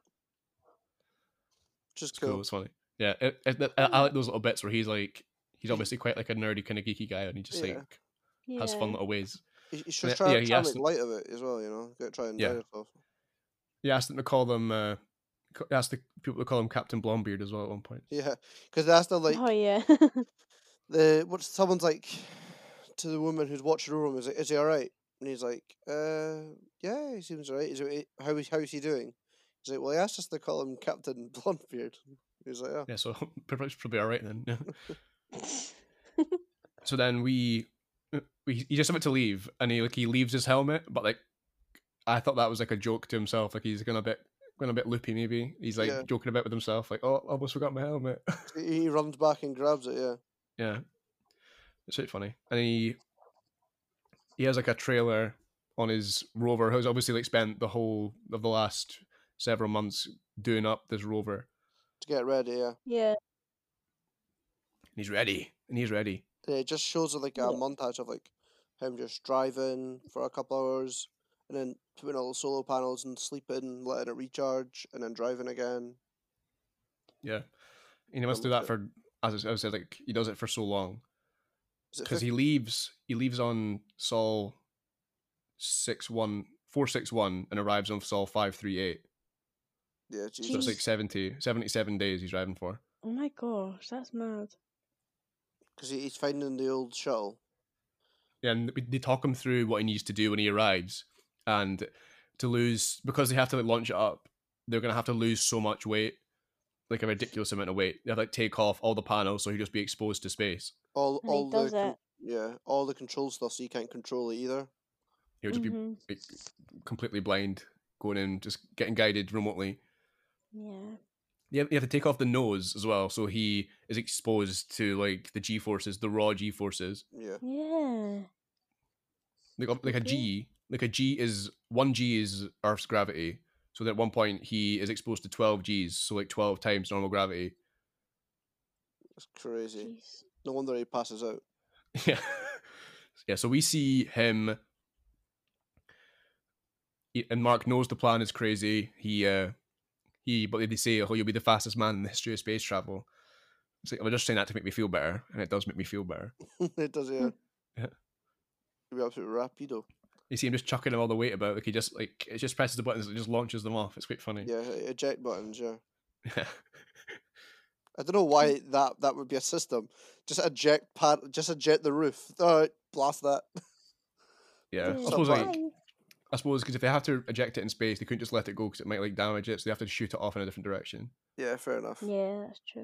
Which is It's cool, cool. it's funny. Yeah, it, it, I, I like those little bits where he's like, he's obviously quite like a nerdy, kind of geeky guy, and he just Yeah. like Yeah. has fun little ways. He, he's Yeah, just trying yeah, to he try and asked make light of it as well, you know? Get try and Yeah. enjoy yourself. He asked them to call them, uh, co- he asked the people to call him Captain Blondebeard as well at one point. Yeah, because that's the like oh yeah. the what someone's like to the woman who's watching over him. Is like, is he all right? And he's like, uh, yeah, he seems all right. Is he, how is how is he doing? He's like, well, he asked us to call him Captain Blondebeard. He's like, oh, Yeah, so probably probably all right then. Yeah. So then we, we he just about to leave, and he like he leaves his helmet, but like I thought that was like a joke to himself, like he's going a bit going a bit loopy maybe. He's like Yeah. joking about with himself, like, oh, I almost forgot my helmet. he he runs back and grabs it. Yeah, Yeah. It's quite funny, and he he has like a trailer on his rover. Who's obviously like spent the whole of the last several months doing up this rover. To get ready, yeah. Yeah. And he's ready, and he's ready. And it just shows like a Yeah. montage of like him just driving for a couple hours, and then putting all the solar panels and sleeping, letting it recharge, and then driving again. Yeah, and he must That do looks that it. for, as I said, like he does it for so long Is it because he fifty? leaves. He leaves on Sol six one four six one and arrives on Sol five three eight. Yeah, So it's Jesus. like seventy, seventy-seven days he's driving for. Oh my gosh, that's mad. Because he's finding the old shuttle. Yeah, and they talk him through what he needs to do when he arrives, and to lose because they have to like, launch it up. They're gonna have to lose so much weight, like a ridiculous amount of weight. They have to like take off all the panels so he'll just be exposed to space. All, And he all does the con- it. yeah, all the control stuff, so you can't control it either. He'll just Mhm. be like, completely blind, going in, just getting guided remotely. Yeah. You have, you have to take off the nose as well, so he is exposed to like the G forces, the raw G forces. Yeah. Yeah. Like a- like a Okay. G, like a G is one G is Earth's gravity. So that at one point he is exposed to twelve Gs, so like twelve times normal gravity. It's crazy. Jeez. No wonder he passes out. Yeah, yeah. So we see him, he- and Mark knows the plan is crazy. He, uh, he, but they say, "Oh, you'll be the fastest man in the history of space travel." It's like, I'm just saying that to make me feel better, and it does make me feel better. It does, yeah. Yeah. He'll be absolutely rapido. You see him just chucking all the weight about, like he just like it just presses the buttons, it just launches them off. It's quite funny. Yeah, eject buttons, yeah. Yeah. I don't know why that, that would be a system. Just eject pad, just eject the roof. Alright, blast that. Yeah, I Yeah. suppose like Bye. I suppose because if they have to eject it in space, they couldn't just let it go because it might like damage it, so they have to shoot it off in a different direction. Yeah, fair enough. Yeah, that's true.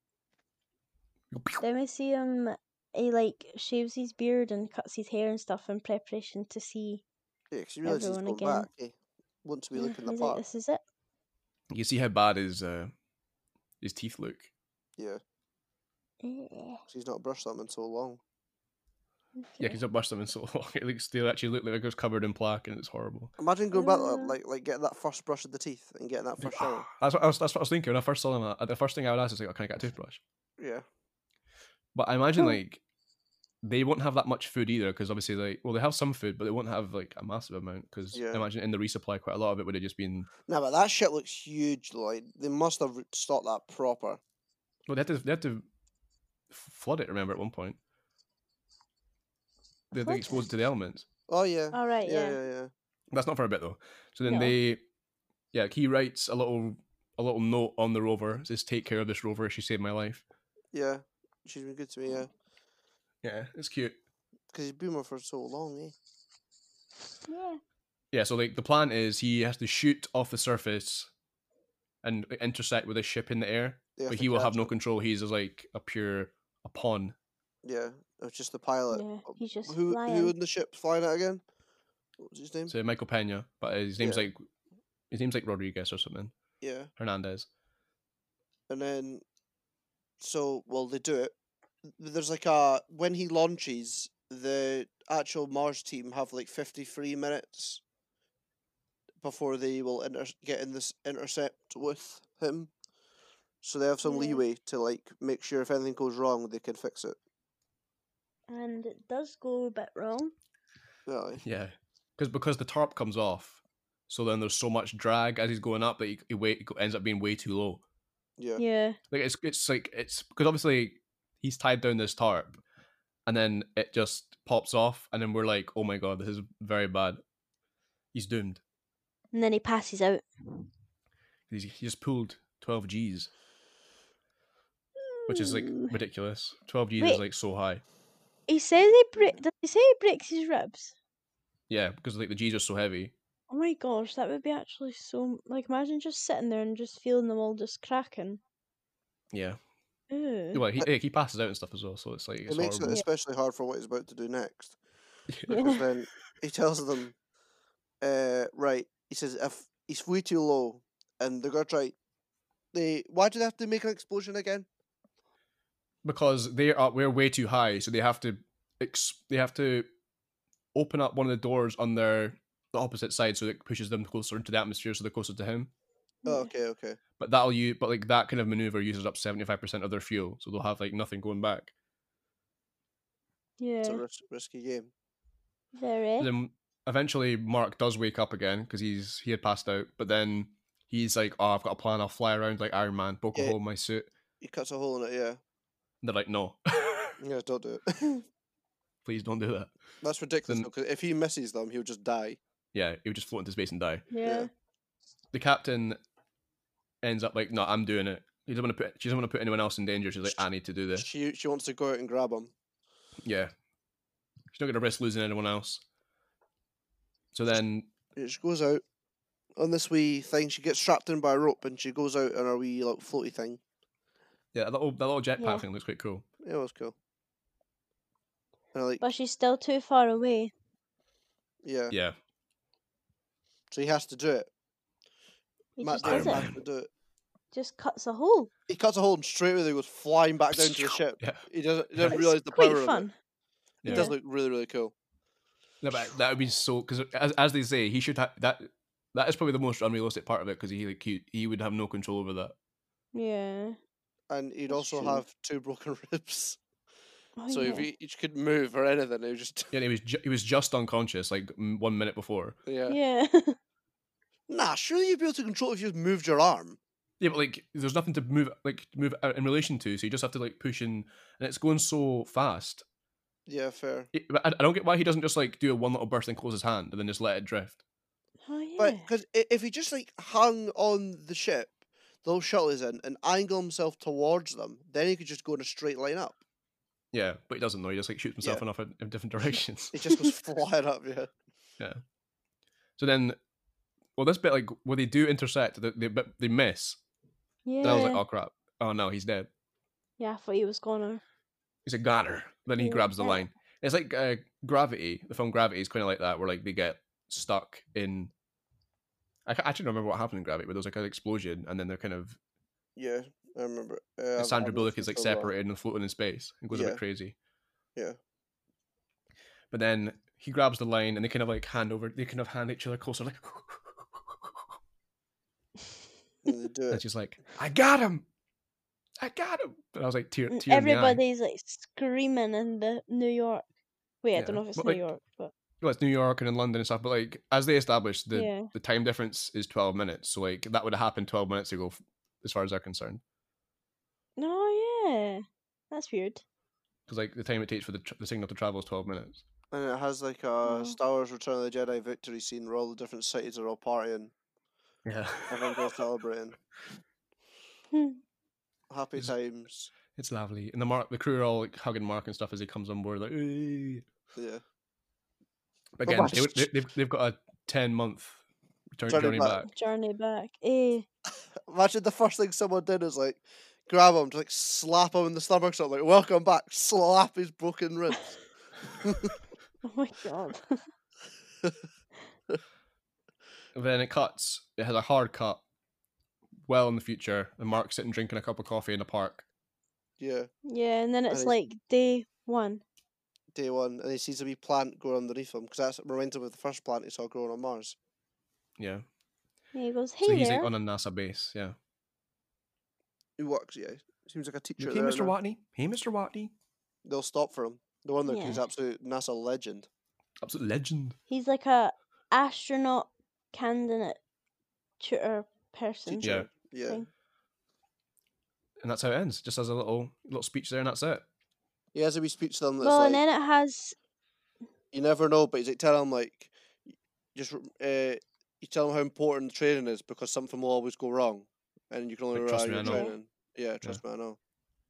Then we see him. He like shaves his beard and cuts his hair and stuff in preparation to see. Yeah, because you realise he's Everyone going again. back. Eh? Wants to be Yeah, looking the he's like, part. this is it. You see how bad his uh, his teeth look. Yeah, Yeah. 'cause he's not brushed them in so long. Yeah, Okay. because I brushed them in so long. It looks they actually look like it was covered in plaque, and it's horrible. Imagine going back, Uh. like, like, like getting that first brush of the teeth and getting that first shower. That's what I was. That's what I was thinking when I first saw them. uh, The first thing I would ask is like, oh, "Can I get a toothbrush?" Yeah. But I imagine Hmm. like they won't have that much food either because obviously like well they have some food, but they won't have like a massive amount because Yeah. I imagine in the resupply quite a lot of it would have just been. No, but that shit looks huge. Like they must have stocked that proper. Well, they had to they had to f- flood it. Remember at one point they, they Flood exposed it it? to the elements. Oh yeah. All right. yeah, Yeah. yeah, yeah. That's not for a bit though. So then No. they, yeah, he writes a little a little note on the rover. It says, "Take care of this rover. She saved my life." Yeah, she's been good to me. Yeah, Yeah, it's cute. because he's been with her for so long. Eh. Yeah. Yeah, so like the plan is he has to shoot off the surface and like, intersect with a ship in the air, They have but to he will have catch no him. control. He's just like a pure a pawn. Yeah, it was just the pilot. Yeah. Uh, He's just Who who flying. in the ship flying it again? What was his name? So Michael Pena, but his name's Yeah. like his name's like Rodriguez or something. Yeah, Hernandez. and then so well they do it. There's like a when he launches, the actual Mars team have like fifty-three minutes before they will inter- get in this intercept with him. So they have some Yeah. leeway to like make sure if anything goes wrong, they can fix it. And it does go a bit wrong. Really? Yeah, because because the tarp comes off, so then there's so much drag as he's going up that he, he wait it ends up being way too low. Yeah. Yeah. Like it's it's like it's because obviously he's tied down this tarp, and then it just pops off, and then we're like, oh my god, this is very bad. He's doomed. And then he passes out. He's, he just pulled twelve Gs, which is like Ooh. ridiculous. twelve Gs Wait. is like so high. He says he break. Does he say he breaks his ribs? Yeah, because like the Gs are so heavy. Oh my gosh, that would be actually so. Like, imagine just sitting there and just feeling them all just cracking. Yeah. Ooh. Well, he he passes out and stuff as well, so it's like it's It makes horrible. it especially hard for what he's about to do next. Yeah. Because then he tells them, uh, right, he says, if he's way too low and they're going to try, they, why do they have to make an explosion again? Because they are we're way too high, so they have to ex- they have to open up one of the doors on their the opposite side, so it pushes them closer into the atmosphere, so they're closer to him. Oh, Yeah. okay, okay. But that'll you, but like that kind of maneuver uses up seventy five percent of their fuel, so they'll have like nothing going back. It's a Yeah. ris- risky game. Very. Then eventually Mark does wake up again because he's he had passed out, but then he's like, "Oh, I've got a plan. I'll fly around like Iron Man, poke a Yeah. hole in my suit." He cuts a hole in it, yeah. And they're like, "No, Yeah, don't do it. please don't do that." That's ridiculous, Then- though, because if he misses them, he'll just die. Yeah, he would just float into space and die. Yeah. The captain ends up like, "No, I'm doing it." He doesn't want to put. She doesn't want to put anyone else in danger. She's like, "I need to do this." She she wants to go out and grab him. Yeah, she's not going to risk losing anyone else. So then, Yeah, she goes out on this wee thing. She gets strapped in by a rope, and she goes out on her wee like floaty thing. yeah, that little that little jetpack Yeah. thing looks quite cool. Yeah, it was cool. And I like, But she's still too far away. yeah. Yeah, So he has to do it. He Matt just Iron does Damon it. Man. has to do it. Just cuts a hole. He cuts a hole and straight away he goes flying back down to the ship. yeah. He doesn't he doesn't It's realize the quite power of it. fun. It Yeah. does look really really cool. No, but that would be so because as as they say, he should have that. That is probably the most unrealistic part of it because he like he, he would have no control over that. Yeah. And he'd That's also true. have two broken ribs. Oh, So if yeah. he each could move or anything, he was just Yeah, and he was ju- he was just unconscious like m- one minute before. yeah. Yeah. Nah, surely you'd be able to control if you just moved your arm. Yeah, but like there's nothing to move like move out in relation to, so you just have to like push in, and it's going so fast. Yeah, fair. It- but I, I don't get why he doesn't just like do a one little burst and close his hand and then just let it drift. Oh, yeah. But because if he just like hung on the ship, the little shuttle is in, and angle himself towards them, then he could just go in a straight line up. Yeah, but he doesn't know. He just like shoots himself Yeah. enough in, in different directions. He just goes flying up. Yeah. So then, well, this bit like where they do intersect, they they, but they miss. yeah. And I was like, oh crap! Oh no, he's dead. Yeah, I thought he was gonna. He's a goner. Then he Yeah, grabs the yeah. line. It's like uh, Gravity. The film Gravity is kind of like that, where like they get stuck in. I ca- actually don't remember what happened in Gravity, but there was like an explosion, and then they're kind of Yeah, I remember. Uh, I've- Sandra I've Bullock watched is it like so long. separated and floating in space and goes a Yeah. bit crazy. Yeah. But then he grabs the line, and they kind of like hand over. They kind of hand each other closer, like. And they do And it. she's like, "I got him, I got him." And I was like, tear, And tear in the eye. everybody's like screaming in the New York. Wait, I Yeah, don't know if it's but, New like, York, but Well, it's New York and in London and stuff, but like as they established, the yeah. the time difference is twelve minutes, so like that would have happened twelve minutes ago, f- as far as they're concerned, Oh yeah, that's weird. because like the time it takes for the tr- the signal to travel is twelve minutes. And it has like a Oh. Star Wars Return of the Jedi victory scene where all the different cities are all partying. Yeah, Everyone's all celebrating. Hmm. Happy It's- times. it's lovely, and the Mark, the crew are all like hugging Mark and stuff as he comes on board, like. "Hey." Yeah. But But again, what's- they, would- they, they've they've got a ten month journey, Journey journey back. back. Journey back. Eh. Imagine the first thing someone did is like grab him, just like slap him in the stomach, something like "Welcome back," slap his broken ribs. Oh my god. And then it cuts. It has a hard cut, well in the future, and Mark's sitting drinking a cup of coffee in a park. Yeah, Yeah, and then And it's he's- like day one. day one, and he sees a wee plant growing underneath him because that's reminds him of the first plant he saw growing on Mars. Yeah, And he goes, "Hey so he's there." like on a NASA base. Yeah. He works, yeah. Seems like a teacher. Okay, there Mister now. Watney. Hey, Mister Watney. They'll stop for him. The one that he's Yeah. absolute NASA legend. Absolute legend. He's like a astronaut candidate tutor person. Teacher. Yeah. thing. And that's how it ends. Just as a little little speech there, and that's it. He has a wee speech to them that's Well, like, and then it has you never know, but he's like telling them like, y- just uh, you tell them how important training is because something will always go wrong, and you can only Like, rely trust on me, your I know. training. Yeah, trust me, I know.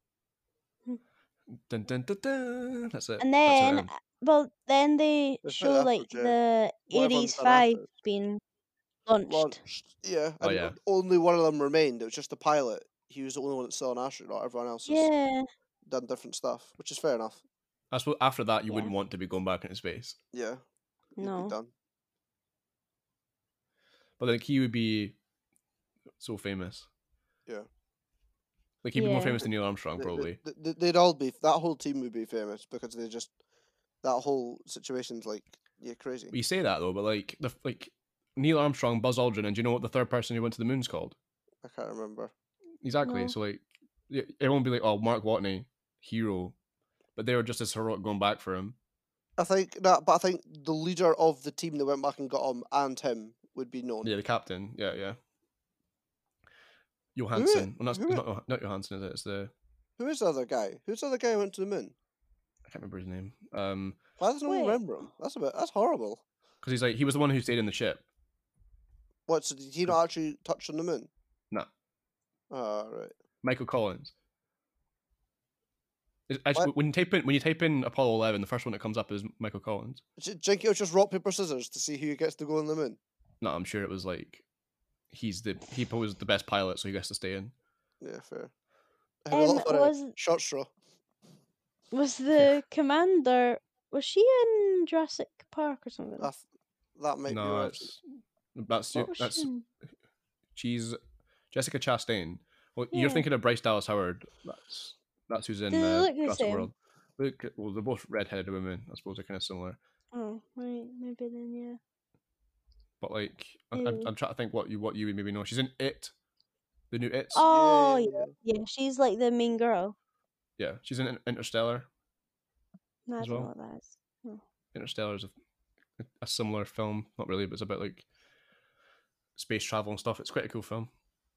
Dun, dun, dun, dun. That's it. and That's how it then ends. well then they There's show bit like afterwards, yeah. the What everyone's Ares done five afterwards. being launched. Launched. Yeah, Oh, and yeah. only one of them remained. It was just the pilot. He was the only one that's still an astronaut. Everyone else has Yeah. done different stuff, which is fair enough. I suppose after that, you Yeah. wouldn't want to be going back into space. Yeah, he'd No. be done. But like he would be so famous. Yeah. Like he'd be more Yeah. famous than Neil Armstrong, They- probably. they- they- They'd all be. That whole team would be famous because they just that whole situation's like yeah crazy. You say that though, but like the like Neil Armstrong, Buzz Aldrin, and do you know what the third person who went to the moon's called? I can't remember. Exactly. No. So like, it it won't be like, oh, Mark Watney, hero, but they were just as heroic going back for him. I think that, but I think the leader of the team that went back and got him and him would be known. Yeah, the captain. Yeah, yeah. Johansson. Well, that's who- it's not not Johansson, is it? It's the Who is the other guy? Who's the other guy who went to the moon? I can't remember his name. Um, Why doesn't anyone Wait. remember him? That's a bit. That's horrible. because he's like he was the one who stayed in the ship. What? So did he not actually touch on the moon? No, Oh right. Michael Collins. It's actually, What? when you type in when you type in Apollo eleven, the first one that comes up is Michael Collins. J- Jinky was just rock paper scissors to see who gets to go on the moon. No, I'm sure it was like he's the he was the best pilot, so he gets to stay in. Yeah, fair. Um, Um, was short straw. was the commander? Was she in Jurassic Park or something? That, that might be No, right. it's that's What was that's she in? she's Jessica Chastain. Well, Yeah. you're thinking of Bryce Dallas Howard. That's that's who's in Do they uh, look the Jurassic same? World. Look, well, they're both red-headed women. I suppose they're kind of similar. Oh, right, maybe then, yeah. But like, I, I'm, Ew. I'm trying to think what you what you would maybe know. She's in It, the new It. Oh, yeah, yeah, yeah. She's like the main girl. Yeah, she's in Interstellar. No, I As don't well. know what that is. No. Interstellar is a, a similar film, not really, but it's about like space travel and stuff. It's quite a cool film.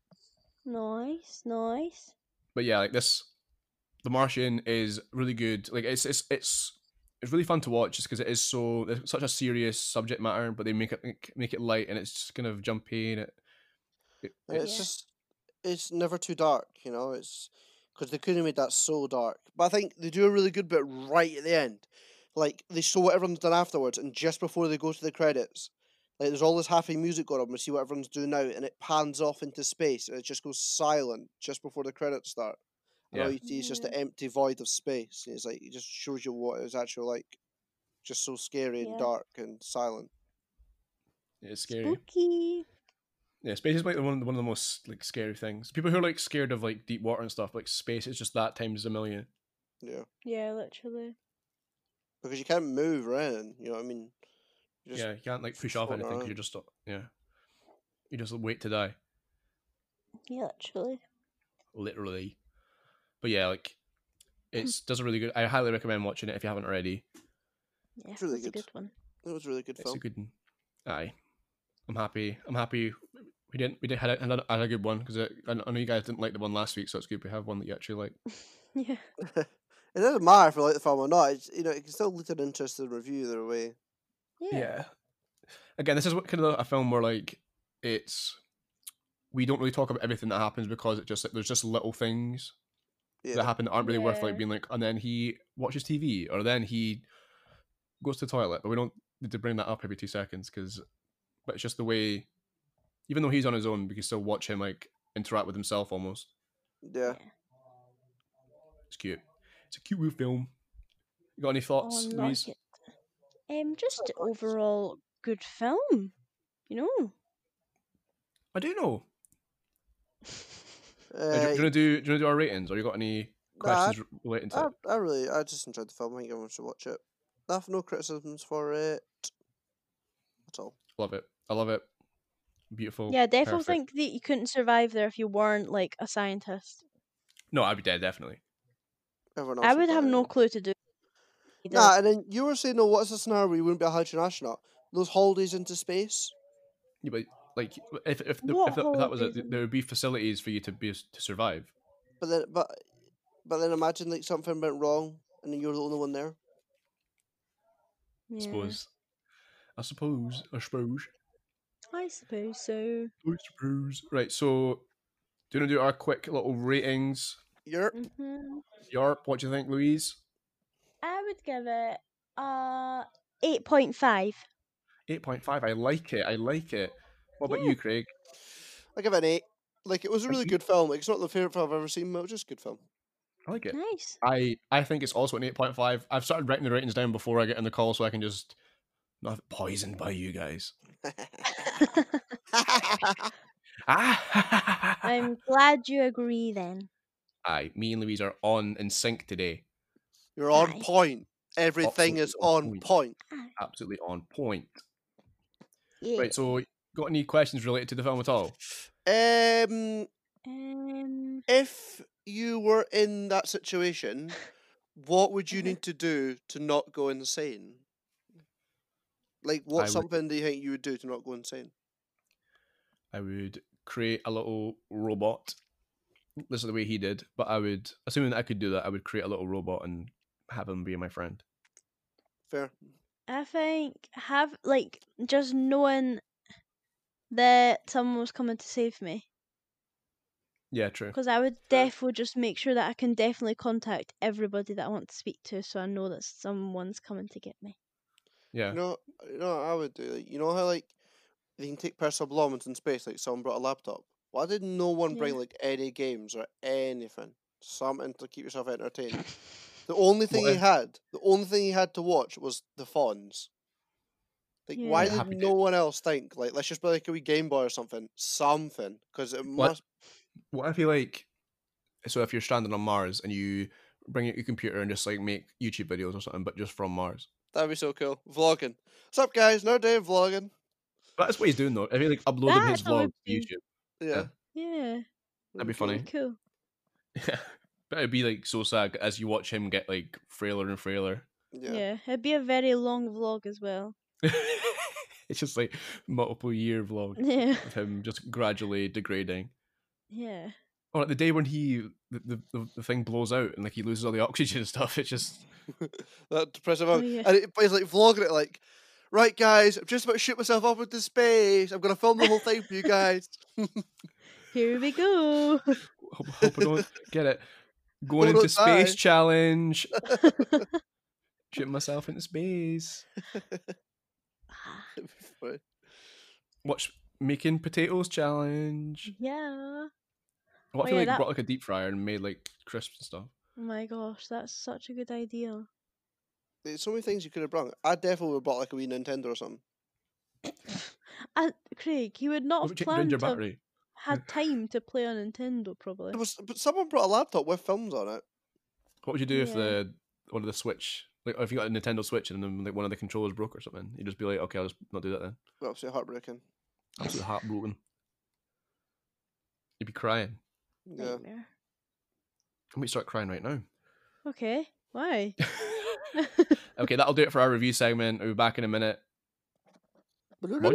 Nice, nice. But yeah, like this, The Martian is really good. Like it's it's it's it's really fun to watch just because it is so it's such a serious subject matter, but they make it make, make it light and it's just kind of jumpy and it. it, And it it's Yeah. just, it's never too dark, you know. It's because they couldn't have made that so dark. But I think they do a really good bit right at the end. Like they show what everyone's done afterwards, and just before they go to the credits, like there's all this happy music going on. We see what everyone's doing now, and it pans off into space, and it just goes silent just before the credits start. And all Yeah. you see is just Yeah. an empty void of space. And it's like it just shows you what it was actually like, just so scary and Yeah. dark and silent. it's scary. Spooky. Yeah, space is like one of the, one of the most like scary things. People who are like scared of like deep water and stuff, like space is just that times a million. Yeah, Yeah, literally. because you can't move around. You know what I mean? You Yeah, you can't like push off floating anything. 'Cause you're around. just yeah, you just wait to die, Yeah, literally. literally. But yeah, like it's does a really good. I highly recommend watching it if you haven't already. Yeah, It's really that's a good. good one. It was a really good It's film. a good. one. Aye, I'm happy. I'm happy. We didn't. We did had a, had a, had a good one because I, I know you guys didn't like the one last week, so it's good we have one that you actually like. Yeah. It doesn't matter if you like the film or not. It's, you know, it can still lead to an interesting review either way. Yeah. Again, this is what kind of a film where like it's we don't really talk about everything that happens because it just there's just little things Yeah. that happen that aren't really worth like Yeah. being like, and then he watches T V or then he goes to the toilet, but we don't need to bring that up every two seconds because, but it's just the way. Even though he's on his own, we can still watch him like interact with himself almost. Yeah. It's cute. It's a cute wee film. You got any thoughts, Oh, Louise? like it. Um, just overall good film. You know. I do know. Uh, do, Uh, do you want to do? Do you want to do our ratings, or you got any Nah, I- questions r- relating to I, it? I really, I just enjoyed the film. I think everyone should watch it. I have no criticisms for it at all. Love it. I love it. Beautiful. Yeah, I definitely perfect. think that you couldn't survive there if you weren't like a scientist. No, I'd be dead definitely. Everyone else I would have die. no clue to do. either. Nah, and then you were saying, "No, what's the scenario where you wouldn't be a hydrogen astronaut? Those holidays into space." Yeah, but like if if, the, What if, that, if that was it, holidays? there would be facilities for you to be to survive. But then, but, but then imagine like something went wrong, and then you're the only one there. I Yeah, suppose. I suppose. I suppose. I suppose so. I suppose. Right. So, do you want to do our quick little ratings? You're hmm Yarp, what do you think, Louise? I would give it uh eight point five. Eight point five. I like it. I like it. What about Yeah. you, Craig? I give it an eight. Like it was a Thank really you. good film. Like, it's not the favorite film I've ever seen, but it was just a good film. I like it. Nice. I I think it's also an eight point five. I've started writing the ratings down before I get in the call, so I can just not have it poisoned by you guys. Ah. I'm glad you agree then. Aye, me and Louise are on in sync today. You're on Aye. point. Everything is Absolutely on point. Absolutely on point. Yeah. Right, so got any questions related to the film at all? Um, Um. if you were in that situation, what would you need to do to not go insane? Like, I what's would- something do you think you would do to not go insane? I would create a little robot. This is the way he did, but I would, assuming that I could do that, I would create a little robot and have him be my friend. Fair. I think have like just knowing that someone was coming to save me, Yeah, true. because I would True. definitely just make sure that I can definitely contact everybody that I want to speak to, so I know that someone's coming to get me. Yeah. You know, you know what I would do? Like, you know how, like, they can take personal belongings in space, like someone brought a laptop? Why did no one bring, Yeah. like, any games or anything? Something to keep yourself entertained. The only thing What he if- had, the only thing he had to watch was the Fonz. Like, why Yeah. did Happy no one else think, like, let's just buy like a wee Game Boy or something? Something. Because it What? must. What if you like? So if you're stranded on Mars and you bring out your computer and just like make YouTube videos or something, but just from Mars. That'd be so cool. Vlogging. What's up, guys? Another day of vlogging. But that's what he's doing though. If he like uploaded his That vlog would to be- YouTube, Yeah. Yeah. that'd be Pretty funny. cool. Yeah. But it'd be like so sad as you watch him get like frailer and frailer. Yeah. Yeah. It'd be a very long vlog as well. It's just like multiple year vlog Yeah. of him just gradually degrading. Yeah. Or like the day when he the, the, the thing blows out and like he loses all the oxygen and stuff. It's just That depressive. Oh, moment. yeah. And it, but he's like vlogging it like, right, guys, I'm just about to shoot myself up into space. I'm going to film the whole thing for you guys. Here we go. hope, hope I don't get it. Going Hope I into don't die. space challenge. Shooting myself into space. It'd be funny. Watch making potatoes challenge. Yeah. What if Oh, you yeah, like that- brought like a deep fryer and made like crisps and stuff? Oh my gosh, that's such a good idea. There's so many things you could have brought. I definitely would have brought like a wee Nintendo or something. I, Craig, you would not What have would you planned your to have battery? had time to play on Nintendo, probably. There was, but someone brought a laptop with films on it. What would you do if Yeah. the one of the Switch, like if you got a Nintendo Switch and then like one of the controllers broke or something, you'd just be like, okay, I'll just not do that then. Absolutely heartbreaking. Absolutely heartbroken. You'd be crying. Yeah. Nightmare. I might start crying right now. Okay, why? Okay, that'll do it for our review segment. We'll be back in a minute. Boy.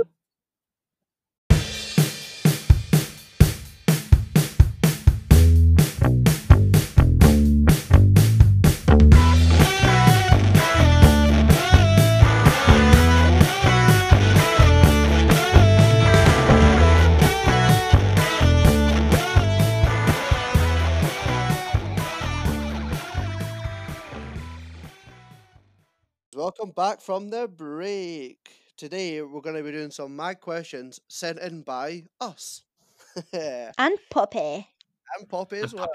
Welcome back from the break. Today we're going to be doing some mad questions sent in by us. and And Poppy. Poppy as well.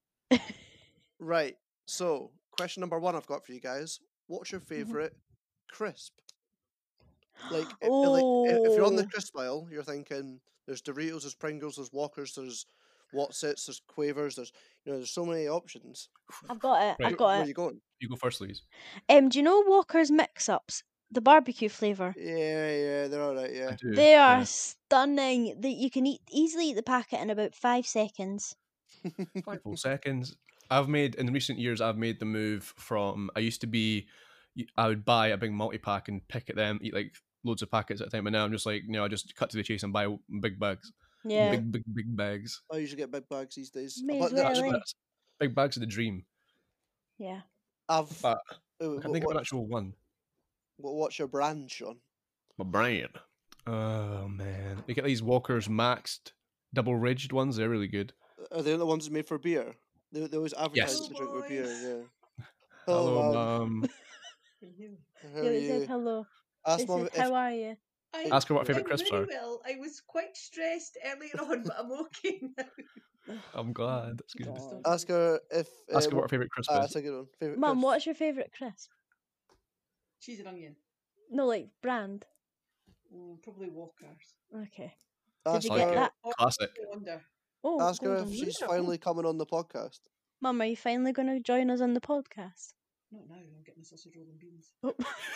Right. So, question number one I've got for you guys. What's your favorite crisp? Like, i- i- like i- if you're on the Oh. crisp aisle, you're thinking there's Doritos, there's Pringles, there's Walkers, there's Watsits, there's Quavers, there's you know, there's so many options. I've got it. Right. I've Where got are it. you going? You go first, Louise. Um, do you know Walker's mix-ups? The barbecue flavour. Yeah, yeah, they're alright. I Yeah. do. They are yeah. stunning. That you can eat easily eat the packet in about five seconds. Five full seconds. I've made in recent years. I've made the move from I used to be. I would buy a big multi pack and pick at them, eat like loads of packets at a time. And now I'm just like, you know, I just cut to the chase and buy big bags, Yeah. big big big bags. I usually get big bags these days. Me But as the- well, Actually, eh? that's, big bags are the dream. Yeah. I've. But uh, I can wh- think of what, an actual one. what- what's your brand, Sean? My brain. Oh man, you get these Walkers maxed double ridged ones. They're really good. Are they the ones made for beer? They, they always advertise Yes. that they drink with beer. Yeah. Hello, Mum. mum. How Yeah, are they said you? hello. Ask They mum said, if "How are you?" I, Ask her what her favourite I'm crisps very are. well. I was quite stressed earlier on, but I'm okay now. I'm glad. That's good. God. ask her if. Ask uh, her what her favourite crisp Ah, is. that's a good one. Favorite. Mum, crisp? what's your favourite crisp? Cheese and onion. No, like brand. Mm, probably Walkers. Okay. Ask you I get like her, it. that? Classic. Wonder. Oh, Ask her Golden if she's Wonder. finally coming on the podcast. Mum, are you finally going to join us on the podcast? Not now. I'm getting a sausage roll and beans. Oh,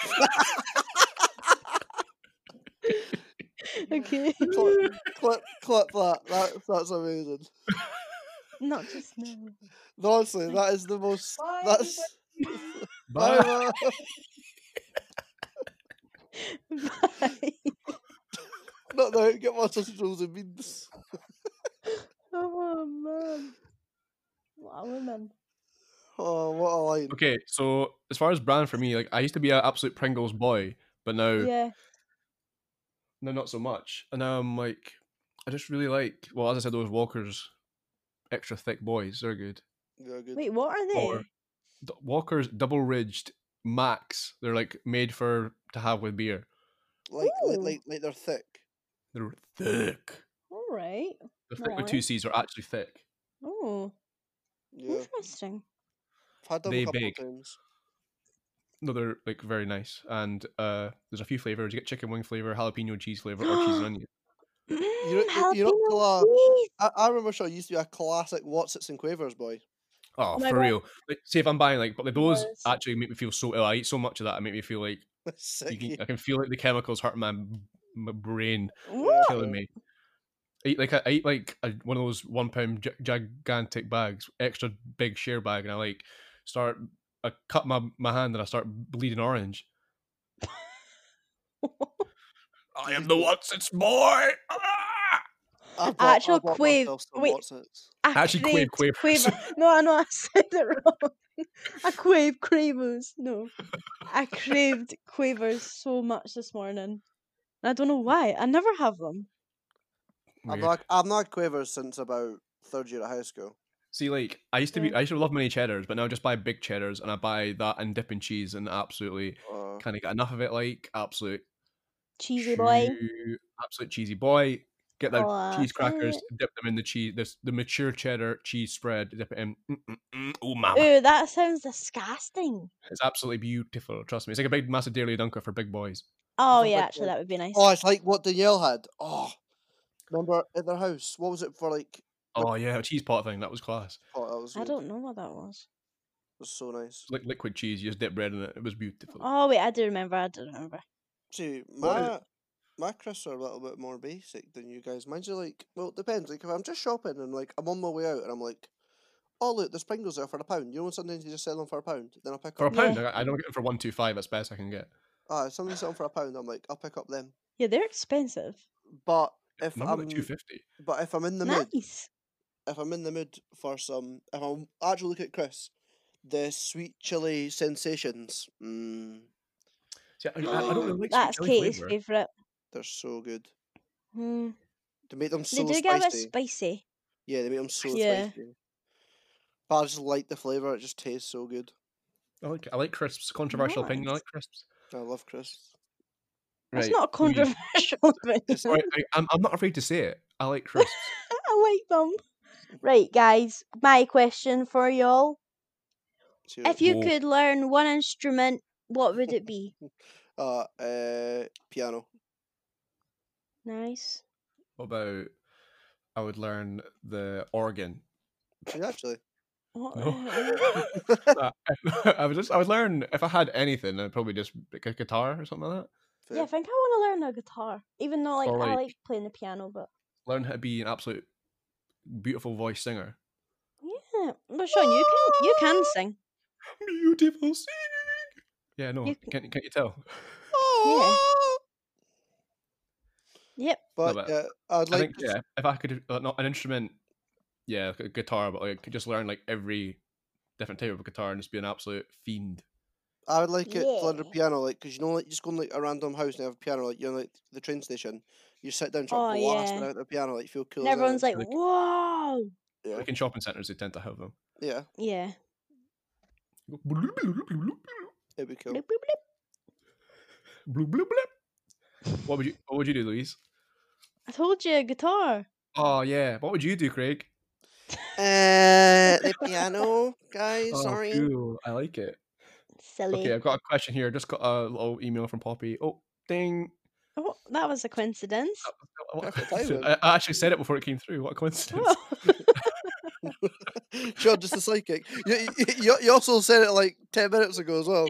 Yeah. okay. clip, clip, clip that. that. That's amazing. Not just now. Honestly, that is the most. Bye, That's. Bye. Bye, bye. Bye. Not now. Get my sausage rolls and beans. Oh man. What a woman. Oh, what a line. Okay, so as far as brand for me, like I used to be an absolute Pringles boy, but now Yeah. no, not so much. And now I'm like, I just really like. Well, as I said, those Walkers extra thick boys. They're good. Very good. Wait, what are they? Or D- Walkers double ridged Max. They're like made for to have with beer. Like, like, Ooh. like, like they're thick. They're thick. All right. They're thick with two Nice. C's. Are actually thick. Oh, Yeah. interesting. I've had them They a couple big. of times. No, they're like very nice. And uh, there's a few flavors. You get chicken wing flavor, jalapeno cheese flavor, or cheese and onion. You know, Mm, you know, jalapeno Cla- cheese. I, I remember sure I used to be a classic Watsits and Quavers boy. Oh, Oh my for God. real. Like, see if I'm buying like, but like, those Yes. actually make me feel so ill. I eat so much of that. It make me feel like you Sick. can, I can feel like the chemicals hurting my my brain, What? killing me. I eat like I eat like a, one of those one pound gi- gigantic bags, extra big share bag, and I like start. I cut my, my hand and I start bleeding orange. I am the Watsits boy. Ah! I've got, Actual I've got Quav. myself some Wait, Watsits. I Actually, Quave craved Quavers. Quaver. No, I know I said it wrong. I crave Quavers. No, I craved Quavers so much this morning. And I don't know why. I never have them. I'm Weird. not, I'm not Quavers since about third year of high school. See, like I used to be, Yeah. I used to love mini cheddars, but now I just buy big cheddars and I buy that and dip in cheese and absolutely Uh, kind of get enough of it. Like absolute Cheesy boy. chew- absolute cheesy boy. Get the Oh, cheese crackers, it. dip them in the cheese, this the mature cheddar cheese spread, dip it in. Mm, mm, mm. Oh mama, Ooh, that sounds disgusting. it's absolutely beautiful. Trust me, it's like a big massive dairy dunker for big boys. Oh The yeah, big actually boy. that would be nice. oh, it's like what Danielle had. Oh, remember at their house? What was it for? Like, Oh yeah, a cheese pot thing that was class. oh, that was, I good. don't know what that was. It was so nice. Like liquid cheese, you just dip bread in it. It was beautiful. Oh wait, I do remember. I do remember. See, What is my my crisps are a little bit more basic than you guys. Mine's are like, well, it depends. Like, if I'm just shopping and like I'm on my way out and I'm like, oh look, there's Pringles there for a pound. You know when sometimes you just sell them for a pound, then I'll pick For a up. Yeah. pound, I I don't get them for one two five. That's best I can get. Ah, if something sell them for a pound, I'm like, I'll pick up them. Yeah, they're expensive. But if Number I'm like two fifty. but if I'm in the mood, Nice. if I'm in the mood for some, if I'm actually looking at Chris, the sweet chili sensations, mm, See, I, I, I don't really like That's sweet chili Katie's flavor. favourite. they're so good. Hmm. They make them They so do get a bit spicy. spicy. Yeah, they make them so Yeah. spicy. But I just like the flavor. It just tastes so good. I like I like crisps. Controversial opinion. I Nice. like crisps. I love crisps. That's Right, not a Louise. controversial thing. It's Right, I, I'm I'm not afraid to say it. I like crisps. I like them. Right, guys. My question for y'all: Cheer if it. you Whoa. could learn one instrument, what would it be? Uh, uh, piano. Nice. What about I would learn the organ. Yeah, actually. What No. the hell? Uh, I would just I would learn if I had anything. I'd probably just pick a guitar or something like that. Yeah, I Fair. think I want to learn a guitar. Even though, like, Or, I like- like playing the piano, but Learn how to be an absolute beautiful voice singer. yeah. But Sean, you can you can sing. Beautiful singing. Yeah, no, You can can't you tell? Yeah. Yep. But but yeah, I'd I like. think yeah, if I could uh, not an instrument, yeah, like a guitar, but like just learn like every different type of guitar and just be an absolute fiend. I would like it to learn the Yeah. piano, like, cause you know, like, you just go in like a random house and they have a piano, like you're in, like the train station. You sit down, and start Oh, blasting yeah. out the piano, like you feel cool. And as everyone's hell. like, Like- "Whoa!" yeah, Like in shopping centers, they tend to have them. yeah, Yeah. it'd be cool. Bloop, bloop, bloop. Bloop, bloop, bloop. What would you What would you do, Louise? I told you, guitar. Oh yeah, what would you do, Craig? Uh, the piano, guys. Oh, sorry. cool. I like it. Silly. Okay, I've got a question here. Just got a little email from Poppy. Oh, ding! Oh, that was a coincidence. What a Perfect coincidence. timing. I I actually said it before it came through. What a coincidence! Oh. Sean, just a psychic. You, you, you also said it like ten minutes ago as well.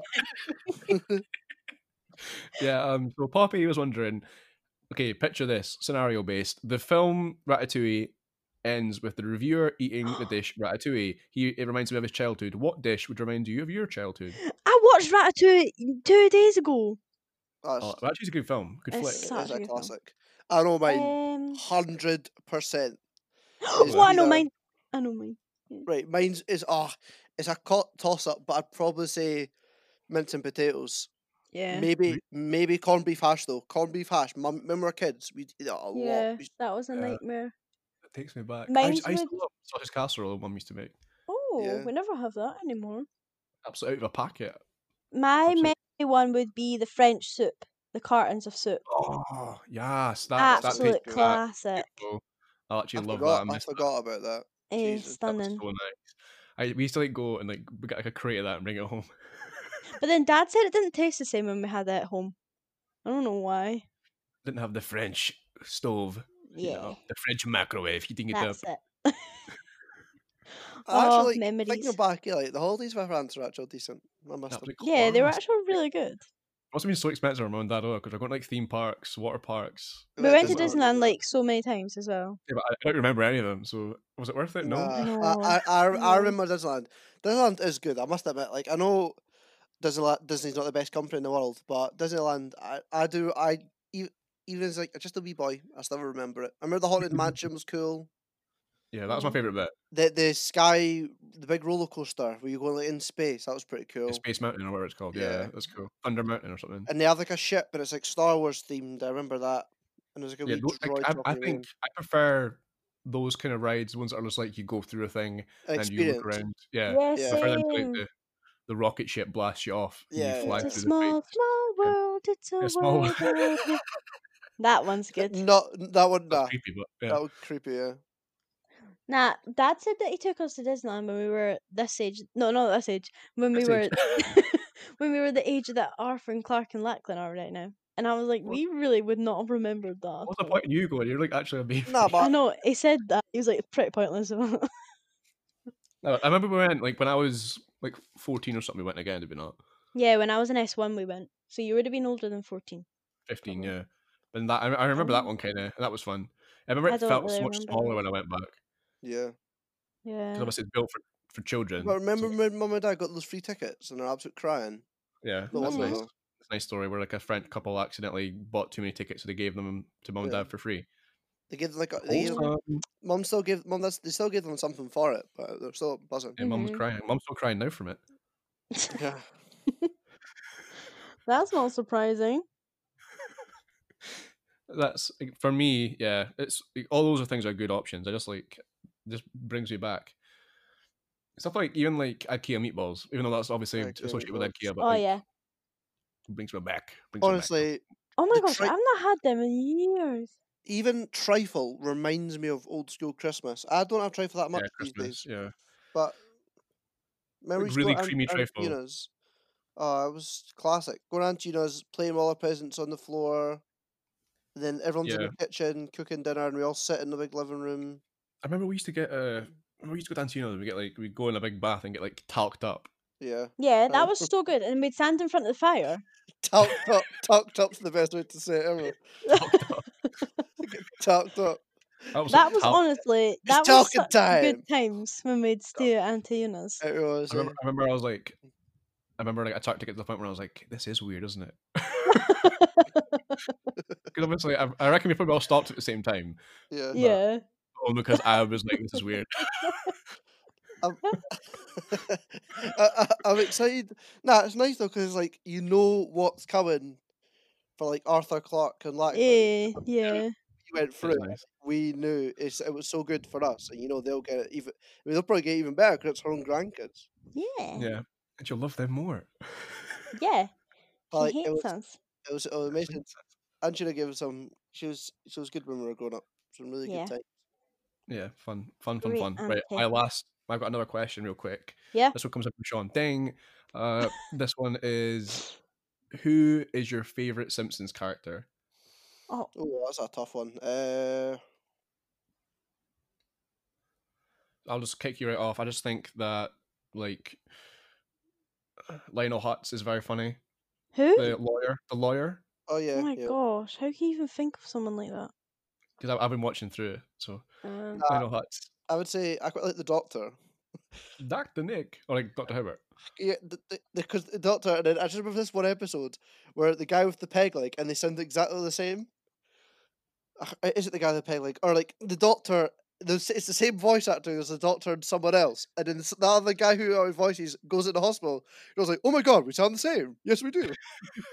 Yeah, um, so Poppy was wondering, okay, picture this, scenario based. The film Ratatouille ends with the reviewer eating the dish Ratatouille. He It reminds me of his childhood. What dish would remind you of your childhood? I watched Ratatouille two days ago. Oh, That's Ratatouille's a good film. Good It's flick. such is a a good film. classic. I know mine. Um, Hundred percent. oh, I know mine. I know mine. Right, mine's is ah, oh, it's a toss up, but I'd probably say mince and potatoes. Yeah. Maybe maybe corned beef hash though. Corned beef hash. Mum, when we were kids, we'd eat it a Yeah, lot. We- that was a Yeah. nightmare. That takes me back. I, Mine's used- I used with- to love sausage casserole Mum used to make. Oh, Yeah. we never have that anymore. Absolutely out of a packet. My Absolute- memory one would be the French soup, the cartons of soup. Oh, yes. That, that Absolute tastes good. classic. Beautiful. I actually I love forgot. that. I I miss that. forgot about that. Eh, Jesus, That was stunning. so nice. I, we used to like go and like we get like a crate of that and bring it home. But then Dad said it didn't taste the same when we had it at home. I don't know why. Didn't have the French stove. You Yeah, know, the French microwave heating it up. that's it. I Oh, actually, like, memories. thinking back, yeah, like the holidays with France are actually decent. I missed them. Absolutely Yeah, they were class. actually really good. Must have been so expensive for mum and dad because we're going to like theme parks, water parks. We went to Disneyland as Disneyland well. like so many times as well. Yeah, but I don't remember any of them. So was it worth it? No. Nah, No, I, I, I, I no. remember Disneyland. Disneyland is good. I must admit. Like I know, Disneyland, Disney's not the best company in the world, but Disneyland, I, I do, I e- even as like just a wee boy, I still remember it. I remember the Haunted Mansion was cool. Yeah, that was my Mm. favorite bit. The the sky, the big roller coaster where you go like in space, that was pretty cool. The Space Mountain or whatever it's called. Yeah, Yeah. that's cool. Thunder Mountain or something. And they have like a ship, but it's like Star Wars themed. I remember that. And there's like a Yeah, wee tho- like, droid I, I talking think around. I prefer those kind of rides, ones that are just like you go through a thing An and you look experience. around. Yeah, Yeah, Yeah. I prefer them to like same. the, the rocket ship blasts you off and Yeah, you fly yeah. It's a through the small, space. small Yeah. world. It's a Yeah, small world. of you. That one's good. Not that one. That's Nah, creepy, but yeah. that was creepy. Yeah. Nah, Dad said that he took us to Disneyland when we were this age. No, not this age. When we This were age. when we were the age that Arthur and Clark and Lachlan are right now. And I was like, What? we really would not have remembered that. What's at the all. point in you going? You're like actually a baby. Nah, I but know he said that. He was like pretty pointless. No, I remember we went like when I was like fourteen or something. We went again, did we not? Yeah, when I was in S one, we went. So you would have been older than fourteen. Fifteen, Probably. yeah. But that I, I remember that Oh. one kind of. That was fun. I remember I it don't felt really so much remember smaller that. when I went back yeah. Yeah. because obviously it's built for, for children. But remember so- when Mum and Dad got those free tickets and they're absolute crying? yeah, No that's wonder nice. though. It's a nice story where like a French couple accidentally bought too many tickets, so they gave them to mum and Yeah. dad for free. They give like a- they gave, Wholesome. Mum still give Mum that's, they still gave them something for it, but they're still buzzing. Yeah, mum's Mhm. crying. Mum's still crying now from it. Yeah. That's not surprising. That's like, for me. Yeah, it's like, all those are things are good options. I just like just brings me back. Stuff like even like IKEA meatballs, even though that's obviously IKEA associated with meatballs. IKEA, but Oh like, yeah. it brings me back. Brings me back. Honestly, Oh my the gosh, tri- I've not had them in years. even trifle reminds me of old school Christmas. I don't have trifle that much yeah, these Christmas. days, Yeah, but memories really going creamy to trifle. Gina's. Oh, it was classic. Going to Gina's, playing with all our presents on the floor. And then everyone's in Yeah. the kitchen cooking dinner, and we all sit in the big living room. I remember we used to get uh, we used to go down to you know we get like we go in a big bath and get like talked up. Yeah, Yeah, Um, that was so good. And we'd stand in front of the fire. talked up. Talked up's the best way to say it ever. Talked up. Talked up. That was, That was talk- honestly that was talking such time. good times when we'd stay at Auntie Una's. It was. I remember, uh, I remember I was like, I remember like I started to get to the point where I was like, this is weird, isn't it? Because obviously, I, I reckon we probably all stopped at the same time, yeah. Yeah. only because I was like, this is weird. I'm, I, I, I'm excited. Nah, it's nice though because like you know what's coming for like Arthur Clarke and Lachlan. Yeah, yeah. You went It through was it. nice. We knew it's, it was so good for us, and you know they'll get it even. I mean, they'll probably get even better because it's her own grandkids. Yeah. Yeah, and you'll love them more. Yeah. But, He like, it hates was, us. it was, it was amazing. Angela gave us some. She was, she was good when we were growing up. Some really Yeah. good time. Yeah, fun, fun, fun, Great fun. Right, auntie. my last. I've got another question, real quick. Yeah. This one comes up from Sean Ding. Uh, this one is, who is your favorite Simpsons character? Oh, Oh, that's a tough one. Uh, I'll just kick you right off. I just think that like Lionel Hutz is very funny. Who? The lawyer, the lawyer, Oh Oh yeah, my yeah. gosh, how can you even think of someone like that? because I've been watching through it. So Uh, Nah, Lionel Hutz, I would say I quite like the Doctor. Doctor Nick, or like Doctor Hibbert. Yeah, because the, the, 'cause the Doctor, and then I just remember this one episode where the guy with the peg leg, and they sound exactly the same. Ugh, uh, Is it the guy with the peg leg, or like the Doctor? there's- It's the same voice actor as the Doctor and someone else, and then s- the other guy who our voices goes into hospital. He was like, "Oh my god, we sound the same." Yes, we do.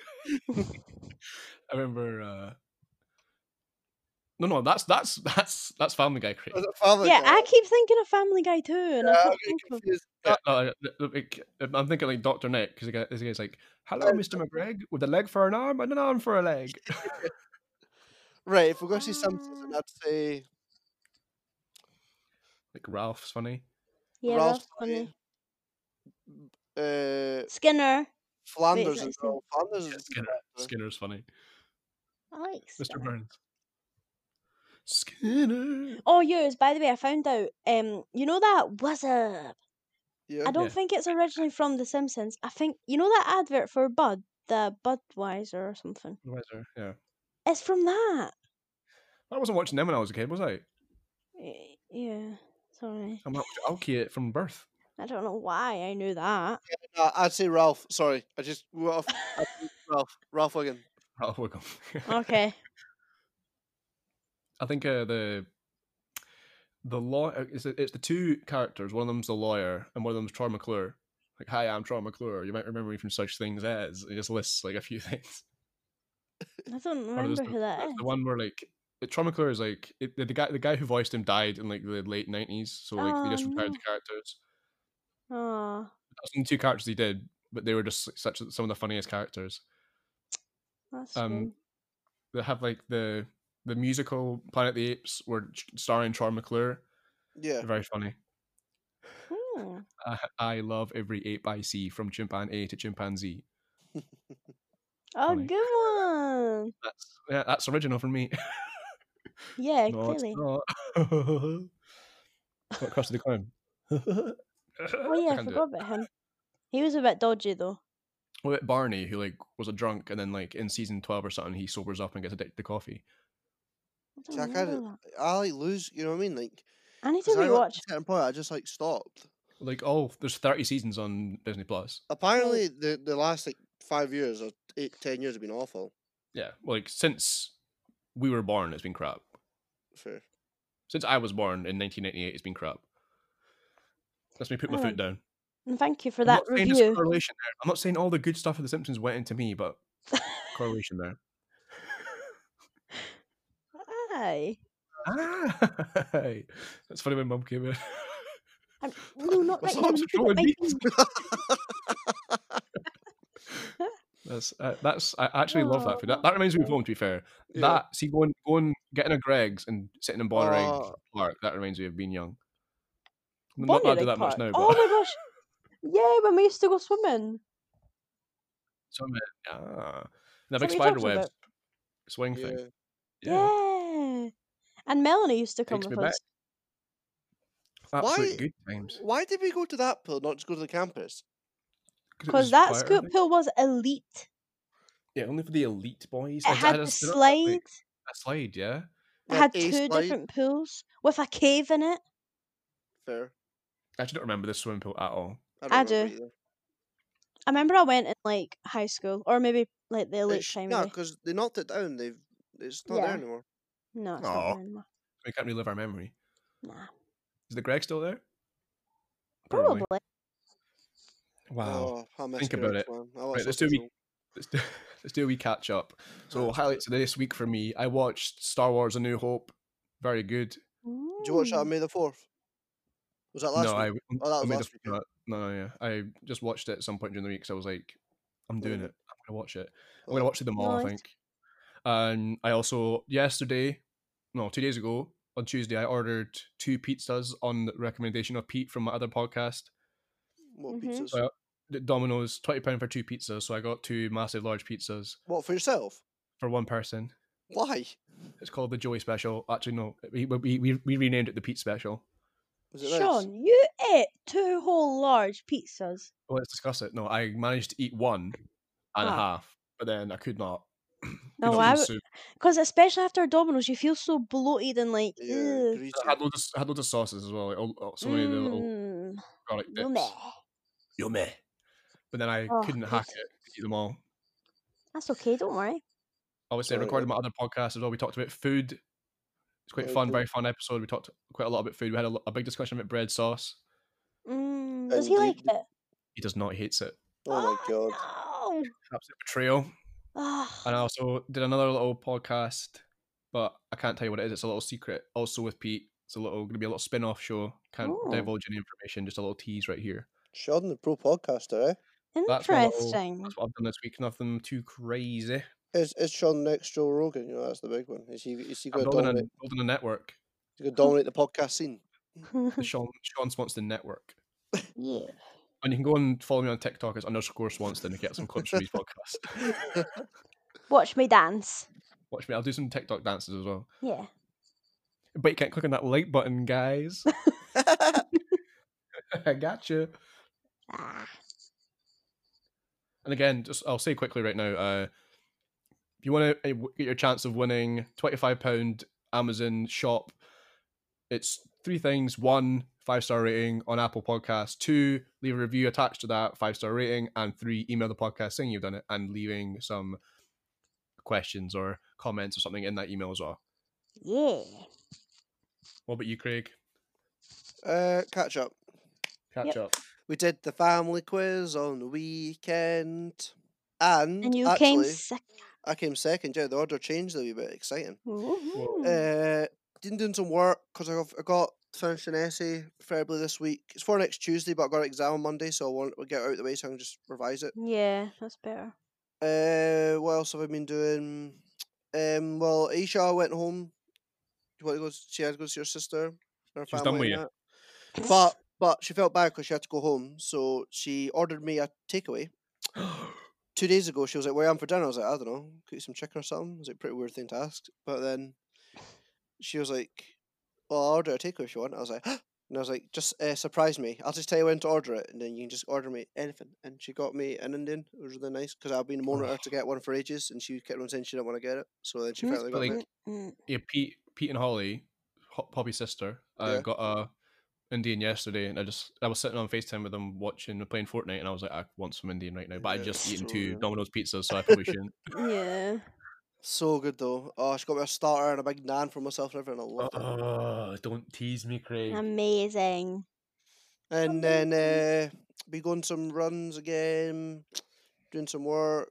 I remember. Uh... No, no, that's that's that's that's Family Guy, Craig. Was it Family yeah, Guy? I keep thinking of Family Guy too, and Yeah, I I'm can't getting think of. confused. Yeah, Uh, no, I- th- like, I'm thinking like Doctor Nick because guy, this guy's like, "Hello, Uh, Mister McGregor, with a leg for an arm and an arm for a leg." right, if we're going to see Simpsons, Ah. then I'd say Like Ralph's funny. Yeah, Ralph's Ralph's funny. uh, Skinner. Flanders that as Skin- well. Flanders Yeah, is a good Skinner. actor. Skinner's funny. I like Mister Skinner. Burns. Skinner. Oh, yours. By the way, I found out. Um, you know that what's up? Yeah. I don't Yeah. think it's originally from The Simpsons. I think you know that advert for Bud, the Budweiser or something. Budweiser, yeah. It's from that. I wasn't watching them when I was a kid, was I? Y- Yeah. Sorry. I'm Alki it from birth. I don't know why I knew that. No, I'd say Ralph. Sorry, I just went off. I'd say Ralph. Ralph Wiggum. Ralph Wiggum. Okay. I think uh, the the law it's, it's the two characters. One of them's the lawyer, and one of them's Troy McClure. Like, "Hi, I'm Troy McClure. You might remember me from such things as." It just lists like a few things. I don't Or there's remember the, who that there's is. the one where like it- Troy McClure is like it, the, the guy the guy who voiced him died in like the late nineties, so like they Oh, just retired no. the characters. Oh, That's the two characters he did, but they were just like, such some of the funniest characters. that's Um, um, They have like the the musical Planet of the Apes, where starring Troy McClure. Yeah. Very funny. hmm. I, I love every ape I see, from chimpanzee A to chimpanzee. Oh, Funny. good one. That's yeah, that's original for me. Yeah, No, it's clearly. not. What Krusty the Clown? Oh yeah, I can't do it. forgot about him. He was a bit dodgy though. What about Barney, who like was a drunk, and then like in season twelve or something, he sobers up and gets addicted to coffee. I See, don't I kind remember of, that. I like lose. You know what I mean? Like, I need to 'cause I got rewatch. to a certain point, I just like stopped. Like, oh, there's thirty seasons on Disney Plus. Apparently, the the last like five years or eight, ten years have been awful. Yeah, like since we were born, it's been crap. Fair. Since I was born in nineteen ninety-eight, it's been crap. Let's me put my Oh, foot down. And thank you for I'm that not saying there's review. correlation there. I'm not saying all the good stuff of The Simpsons went into me, but correlation there. Aye. Ah, that's funny when Mum came in. I'm, no, not What's right up, now. Mister Look at Rowan my Beans? That's uh, that's I actually love that food. That, Aw. that reminds me of home. To be fair, Yeah. that see going going getting a Greg's and sitting in Bonnyrigg Oh. Park. That reminds me of being young. Not Bonnie that I do Rig that Park. much now, Oh but my gosh. Yeah, when we used to go swimming. some of it, ah, the Is that big what you're spider talking web about? swing Yeah. thing. Yeah. And Melanie used to come Takes with me back. us. Absolute Why- good times. Why did we go to that pool, not just go to the campus? it Because was that quieter, I scoop think. pool was elite. Yeah, only for the elite boys. It I- I had the just- they're not that big. slide. A slide, yeah. It Like had a two slide? different pools with a cave in it. Fair. I actually don't remember this swimming pool at all. I, I don't remember do. either. I remember I went in like high school or maybe like the elite It's, time. no, because they knocked it down. They've it's not Yeah. there anymore. No, it's Aw. not there anymore. We can't relive our memory. Nah. Is the Greg still there? Probably. Wow. Oh, I miss Think about Greg's, it. man. I watched Right, let's that do a show. wee, let's do, let's do a wee catch up. So highlights of this week for me: I watched Star Wars: A New Hope. Very good. Did you watch that on Mm. May the fourth? Was that last no, week? I, Oh, that I was made last a- week, yeah. no, no, yeah. I just watched it at some point during the week because I was like, I'm doing Mm. it. I'm gonna watch it. I'm Oh. gonna watch them all. I Nice. think. And I also yesterday, no, two days ago on Tuesday, I ordered two pizzas on the recommendation of Pete from my other podcast. What Mhm. pizzas? So I, Domino's, twenty pound for two pizzas. So I got two massive, large pizzas What, for yourself? for one person. Why? It's called the Joey Special. Actually, no, we we we, we renamed it the Pete Special. Was it nice? Sean, you ate two whole large pizzas. Well, let's discuss it. No, I managed to eat one and a Ah. half, but then I could not. could No, not I consume. w- Because especially after Domino's, you feel so bloated and like, Yeah, ugh. greasy. I had loads of, I had loads of sauces as well, like all, all- so many of the little Mm, garlic dips. yummy. Yummy. But then I Oh, couldn't good. hack it to eat them all. That's okay, don't worry. Obviously, I Sorry, recorded yeah. my other podcast as well. We talked about food. It's quite Very fun, cool. very fun episode. We talked quite a lot about food. We had a, lo- a big discussion about bread sauce. Mm, does And he you- like it? He does not. He hates it. Oh my god. No. Absolute betrayal. Ah, And I also did another little podcast, but I can't tell you what it is. It's a little secret. Also with Pete. It's a little going to be a little spin-off show. Can't Oh. divulge any information. Just a little tease right here. Sean, the pro podcaster, eh? That's my little. interesting. That's what I've done this week. Nothing too crazy. Is is Sean next Joe Rogan? You know, that's the big one. Is he is he I'm going to building a, dominate? building a network. Is he going to dominate the podcast scene? The Sean Sean Swanston Network. Yeah. And you can go and follow me on TikTok as underscore Swanston to get some clips from these podcasts. Watch me dance. Watch me. I'll do some TikTok dances as well. Yeah. But you can't click on that like button, guys. I gotcha. Ah. And again, just I'll say quickly right now, uh, if you want to get your chance of winning twenty-five pounds Amazon shop, it's three things. One, five-star rating on Apple Podcasts. Two, leave a review attached to that five-star rating. And three, email the podcast saying you've done it and leaving some questions or comments or something in that email as well. Yeah. What about you, Craig? uh, catch up. Catch Yep. up. We did the family quiz on the weekend, and, And you actually, came sick. I came second. Yeah, the order changed a wee bit. Exciting. Ooh. Uh, been doing some work because I got, I got finished an essay preferably this week. It's for next Tuesday, but I got an exam on Monday, so I want to get it out of the way so I can just revise it. Yeah, that's better. Uh, what else have I been doing? Um, well, Aisha went home. You want to go? She had to go see her sister. and Her She was done family with and you. that. But but she felt bad because she had to go home, so she ordered me a takeaway. Two days ago, she was like, "Where am for dinner?" I was like, "I don't know, could you some chicken or something." It was like a pretty weird thing to ask. But then she was like, "Well, I'll order a takeaway if you want." I was like, and I was like, "Just uh, surprise me. I'll just tell you when to order it, and then you can just order me anything." And she got me an Indian. It was really nice because I've been moaning at her to get one for ages, and she kept on saying she didn't want to get it. So then she Mm, finally got like- me. Mm, Yeah, Pete, Pete and Holly, Ho- Poppy's sister, uh, Yeah. got a Indian yesterday, and I just I was sitting on FaceTime with them watching playing Fortnite, and I was like, I want some Indian right now, but I'd Yeah, just eaten so two good. Domino's pizzas, so I probably shouldn't. yeah. So good though. Oh, she got me a starter and a big naan for myself and everything. I loved it. Oh, don't tease me, Craig. Amazing. And then uh, be going some runs again, doing some work,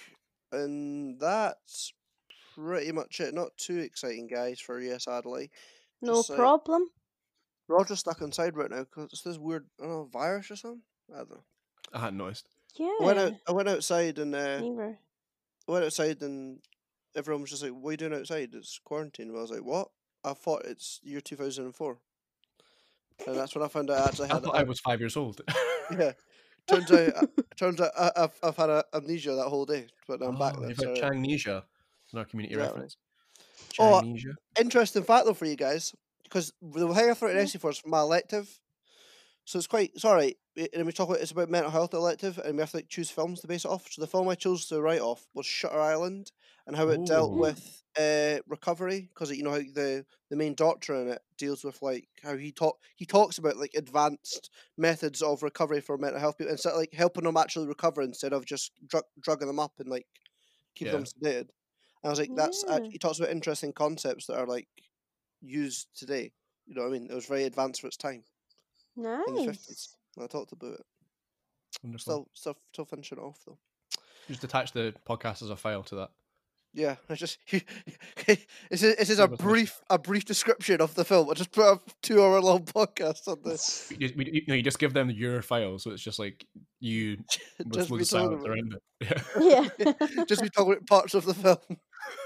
and that's pretty much it. Not too exciting, guys, for you, sadly. No Just like- problem. We're all just stuck inside right now because it's this weird, I don't know, virus or something. I don't know. I hadn't noticed. Yeah. I went out. I went outside and uh, Neither. I went outside and everyone was just like, "What are you doing outside? It's quarantine." And I was like, "What?" I thought it's year two thousand and four, and that's when I found out I actually I had. thought I was five years old. Yeah. Turns out, uh, turns out I, I've I've had a amnesia that whole day, but I'm back Oh, then. you've got sorry. Changnesia. It's our community Exactly. reference. Oh, Changnesia. Interesting fact though for you guys, because the way I thought an Yeah. essay for is my elective, so it's quite sorry. And we talk about it's about mental health elective, and we have to like choose films to base it off. So the film I chose to write off was Shutter Island, and how it dealt Ooh. with uh recovery, because you know how the the main doctor in it deals with like how he talk he talks about like advanced methods of recovery for mental health people instead of like helping them actually recover instead of just drug drugging them up and like keep them Yeah. sedated. And I was like, that's uh, Yeah. he talks about interesting concepts that are like used today. You know what I mean? It was very advanced for its time in the fifties. Nice. I talked about it. Wonderful. Still, still, still finishing it off though. Just attach the podcast as a file to that. Yeah, I just this is this is a Give us an- brief a brief description of the film. I just put a two hour long podcast on this. You, we, you, no, you just give them your file, so it's just like you with Just loads me of talking silence about, around it. Yeah. Yeah. just me talking about parts of the film.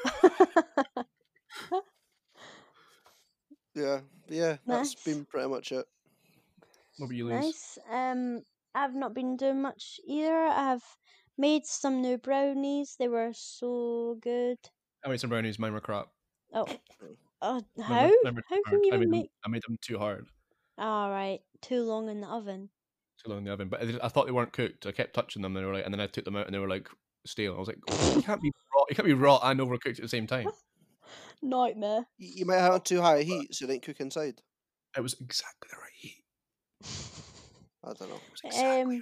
Yeah, but yeah, that's Nice. been pretty much it. What about you, Liz? Nice. Um, I've not been doing much either. I've made some new brownies. They were so good. I made some brownies. Mine were crap. Oh, oh, Mine how? were, mine were too How can hard. you I made, even them, make? I made them too hard. All right, too long in the oven. Too long in the oven. But I thought they weren't cooked. I kept touching them, and they were like, and then I took them out, and they were like stale. I was like, oh, you can't be raw. You can't be raw and overcooked at the same time. Nightmare. You, you might have it on too high a heat, so it didn't cook inside. It was exactly the right heat. I don't know. It was exactly Um, right.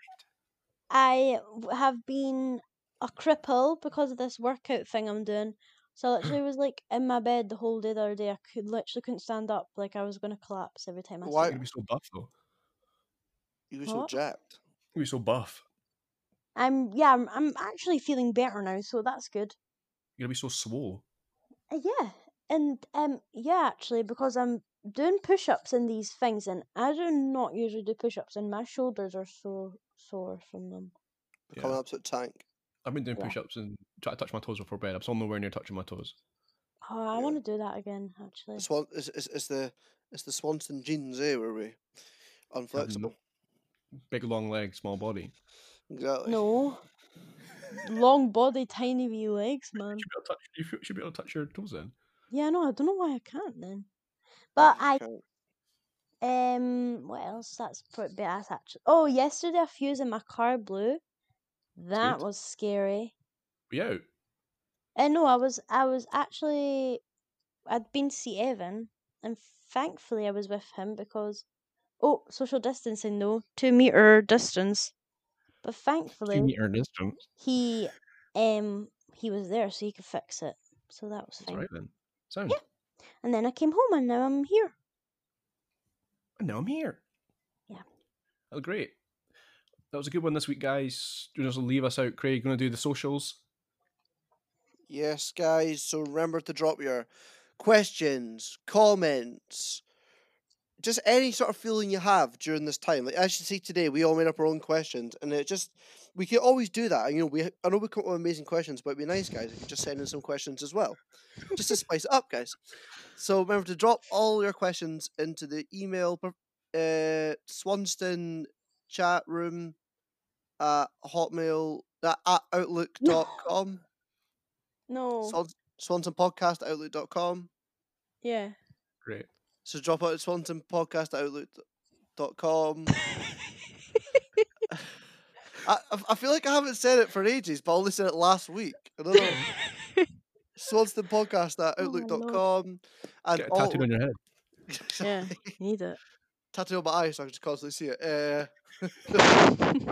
I w- have been a cripple because of this workout thing I'm doing. So I literally was like in my bed the whole day the other day. I could literally couldn't stand up. Like I was gonna collapse every time I Why- You're stood gonna up. be so buff though. You were so What? jacked. You're gonna be so buff. I'm yeah. I'm I'm actually feeling better now, so that's good. You're gonna be so swole. Uh, yeah, and um yeah, actually because I'm doing push-ups and these things, and I do not usually do push-ups, and my shoulders are so sore from them. Become Yeah. an absolute tank. I've been doing Yeah. push-ups and try to touch my toes before bed. I'm still nowhere near touching my toes. Oh, I Yeah. want to do that again. Actually, It's, one, it's, it's, it's the it's the Swanson genes, eh? Were we unflexible? Big long legs, small body. Exactly. no. Long body, tiny wee legs, man. You should be able to touch. You feel- should be able to touch your toes then. Yeah, no, I don't know why I can't then. Like, But you I can't- um, what else? That's pretty bad actually. Oh, yesterday a fuse in my car blew. That good. was scary. Were you out? And no, I was I was actually I'd been to see Evan, and thankfully I was with him because oh, social distancing though, two meter distance. But Two thankfully meter distance. he um he was there so he could fix it. So that was That's fine. right then. Sound. Yeah. And then I came home and now I'm here. And now I'm here. Yeah. Oh, great. That was a good one this week, guys. Do you just leave us out, Craig? Going to do the socials? Yes, guys. So remember to drop your questions, comments, just any sort of feeling you have during this time. Like as you see today, we all made up our own questions, and it just we can always do that. You know, we I know we come up with amazing questions, but it'd be nice, guys, if you could just send in some questions as well, just to spice it up, guys. So remember to drop all your questions into the email, uh, Swanston chat room at hotmail uh, at outlook dot com. No. Swans- Swanson podcast at outlook dot com. Yeah. Great. So drop out at Swanson podcast at outlook dot com. I, I I feel like I haven't said it for ages, but I only said it last week. I don't know. Swanson podcast at Oh my outlook dot com. And Get it all, tattooed on your head. Yeah. Need it. tattoo on my eye so I can just constantly see it. Uh,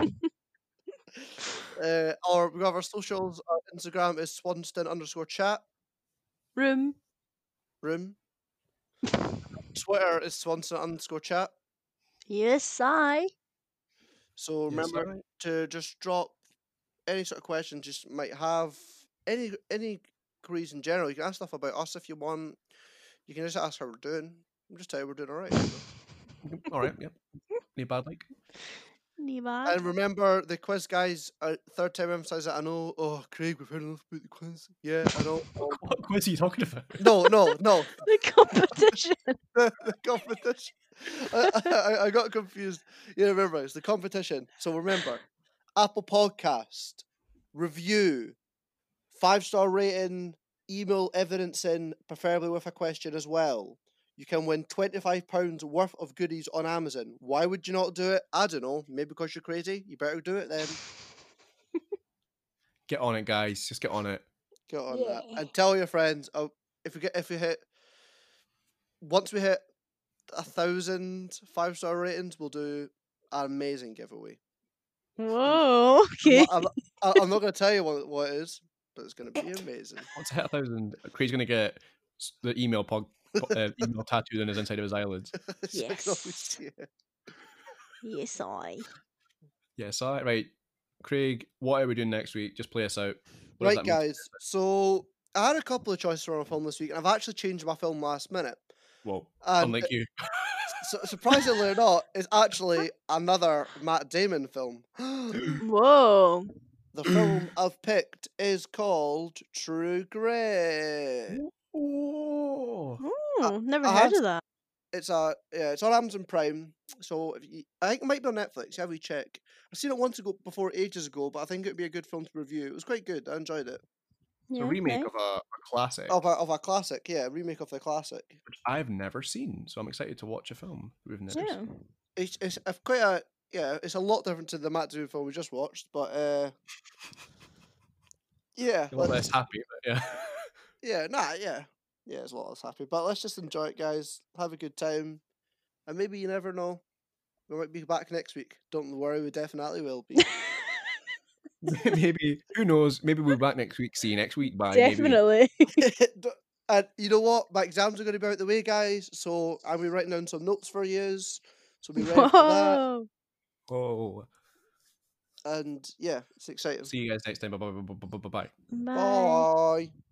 uh, or we have our socials. Our Instagram is Swanston underscore chat Room. room. Twitter is Swanson underscore chat. Yes, I. So Yes, remember alright. to just drop any sort of questions you just might have, any any queries in general. You can ask stuff about us if you want. You can just ask how we're doing. I'm just telling you we're doing alright. All right. Yep. Any bad like? Levi. And remember the quiz, guys. Uh, third time emphasize that. I know. Oh, Craig, we've heard enough about the quiz. Yeah, I know. Oh, What quiz are you talking about? no, no, no. The competition. the, the competition. I, I, I got confused. Yeah, remember, it's the competition. So remember, Apple Podcast, review, five star rating, email evidence in, preferably with a question as well. You can win twenty-five pounds worth of goodies on Amazon. Why would you not do it? I don't know. Maybe because you're crazy. You better do it then. Get on it, guys. Just get on it. Get on that. Yeah. And tell your friends. Oh, if we get if we hit once we hit a thousand five star ratings, we'll do an amazing giveaway. Whoa. I'm Okay. not, I'm, not- I- I'm not going to tell you what, what it is, but it's going to be amazing. Once I hit a thousand, Craig's gonna get s- the email pod, po- uh, email tattooed on his inside of his eyelids. So I can always Yes. see it. Yes, I. Yes, all right. Right, Craig. What are we doing next week? Just play us out. What does Right, that mean? guys. So I had a couple of choices for my film this week, and I've actually changed my film last minute. Well, And unlike you. su- surprisingly or not, it's actually another Matt Damon film. Whoa. The film I've picked is called True Grit. Oh, Oh, never I heard have- of that. It's a yeah, it's on Amazon Prime. So if you, I think it might be on Netflix. Have we check? I've seen it once ago before ages ago, but I think it would be a good film to review. It was quite good. I enjoyed it. It's Yeah, a remake nice. of a, a classic, Of a of a classic, yeah, a remake of the classic. which I've never seen. So I'm excited to watch a film that we've never Yeah. seen. It's it's a, quite a yeah. It's a lot different to the Matt Damon film we just watched, but uh, yeah, A lot let's less happy, but yeah. yeah, nah, yeah, yeah. It's a lot less happy, but let's just enjoy it, guys. Have a good time, and maybe you never know. We might be back next week. Don't worry, we definitely will be. Maybe, who knows? Maybe we'll be back next week. See you next week. Bye. Maybe. Definitely. D- and you know what? My exams are going to be out the way, guys. So I'll be writing down some notes for yous. So be ready for that. Whoa. Oh. And yeah, it's exciting. See you guys next time. Bye bye bye bye bye bye. Bye. Bye.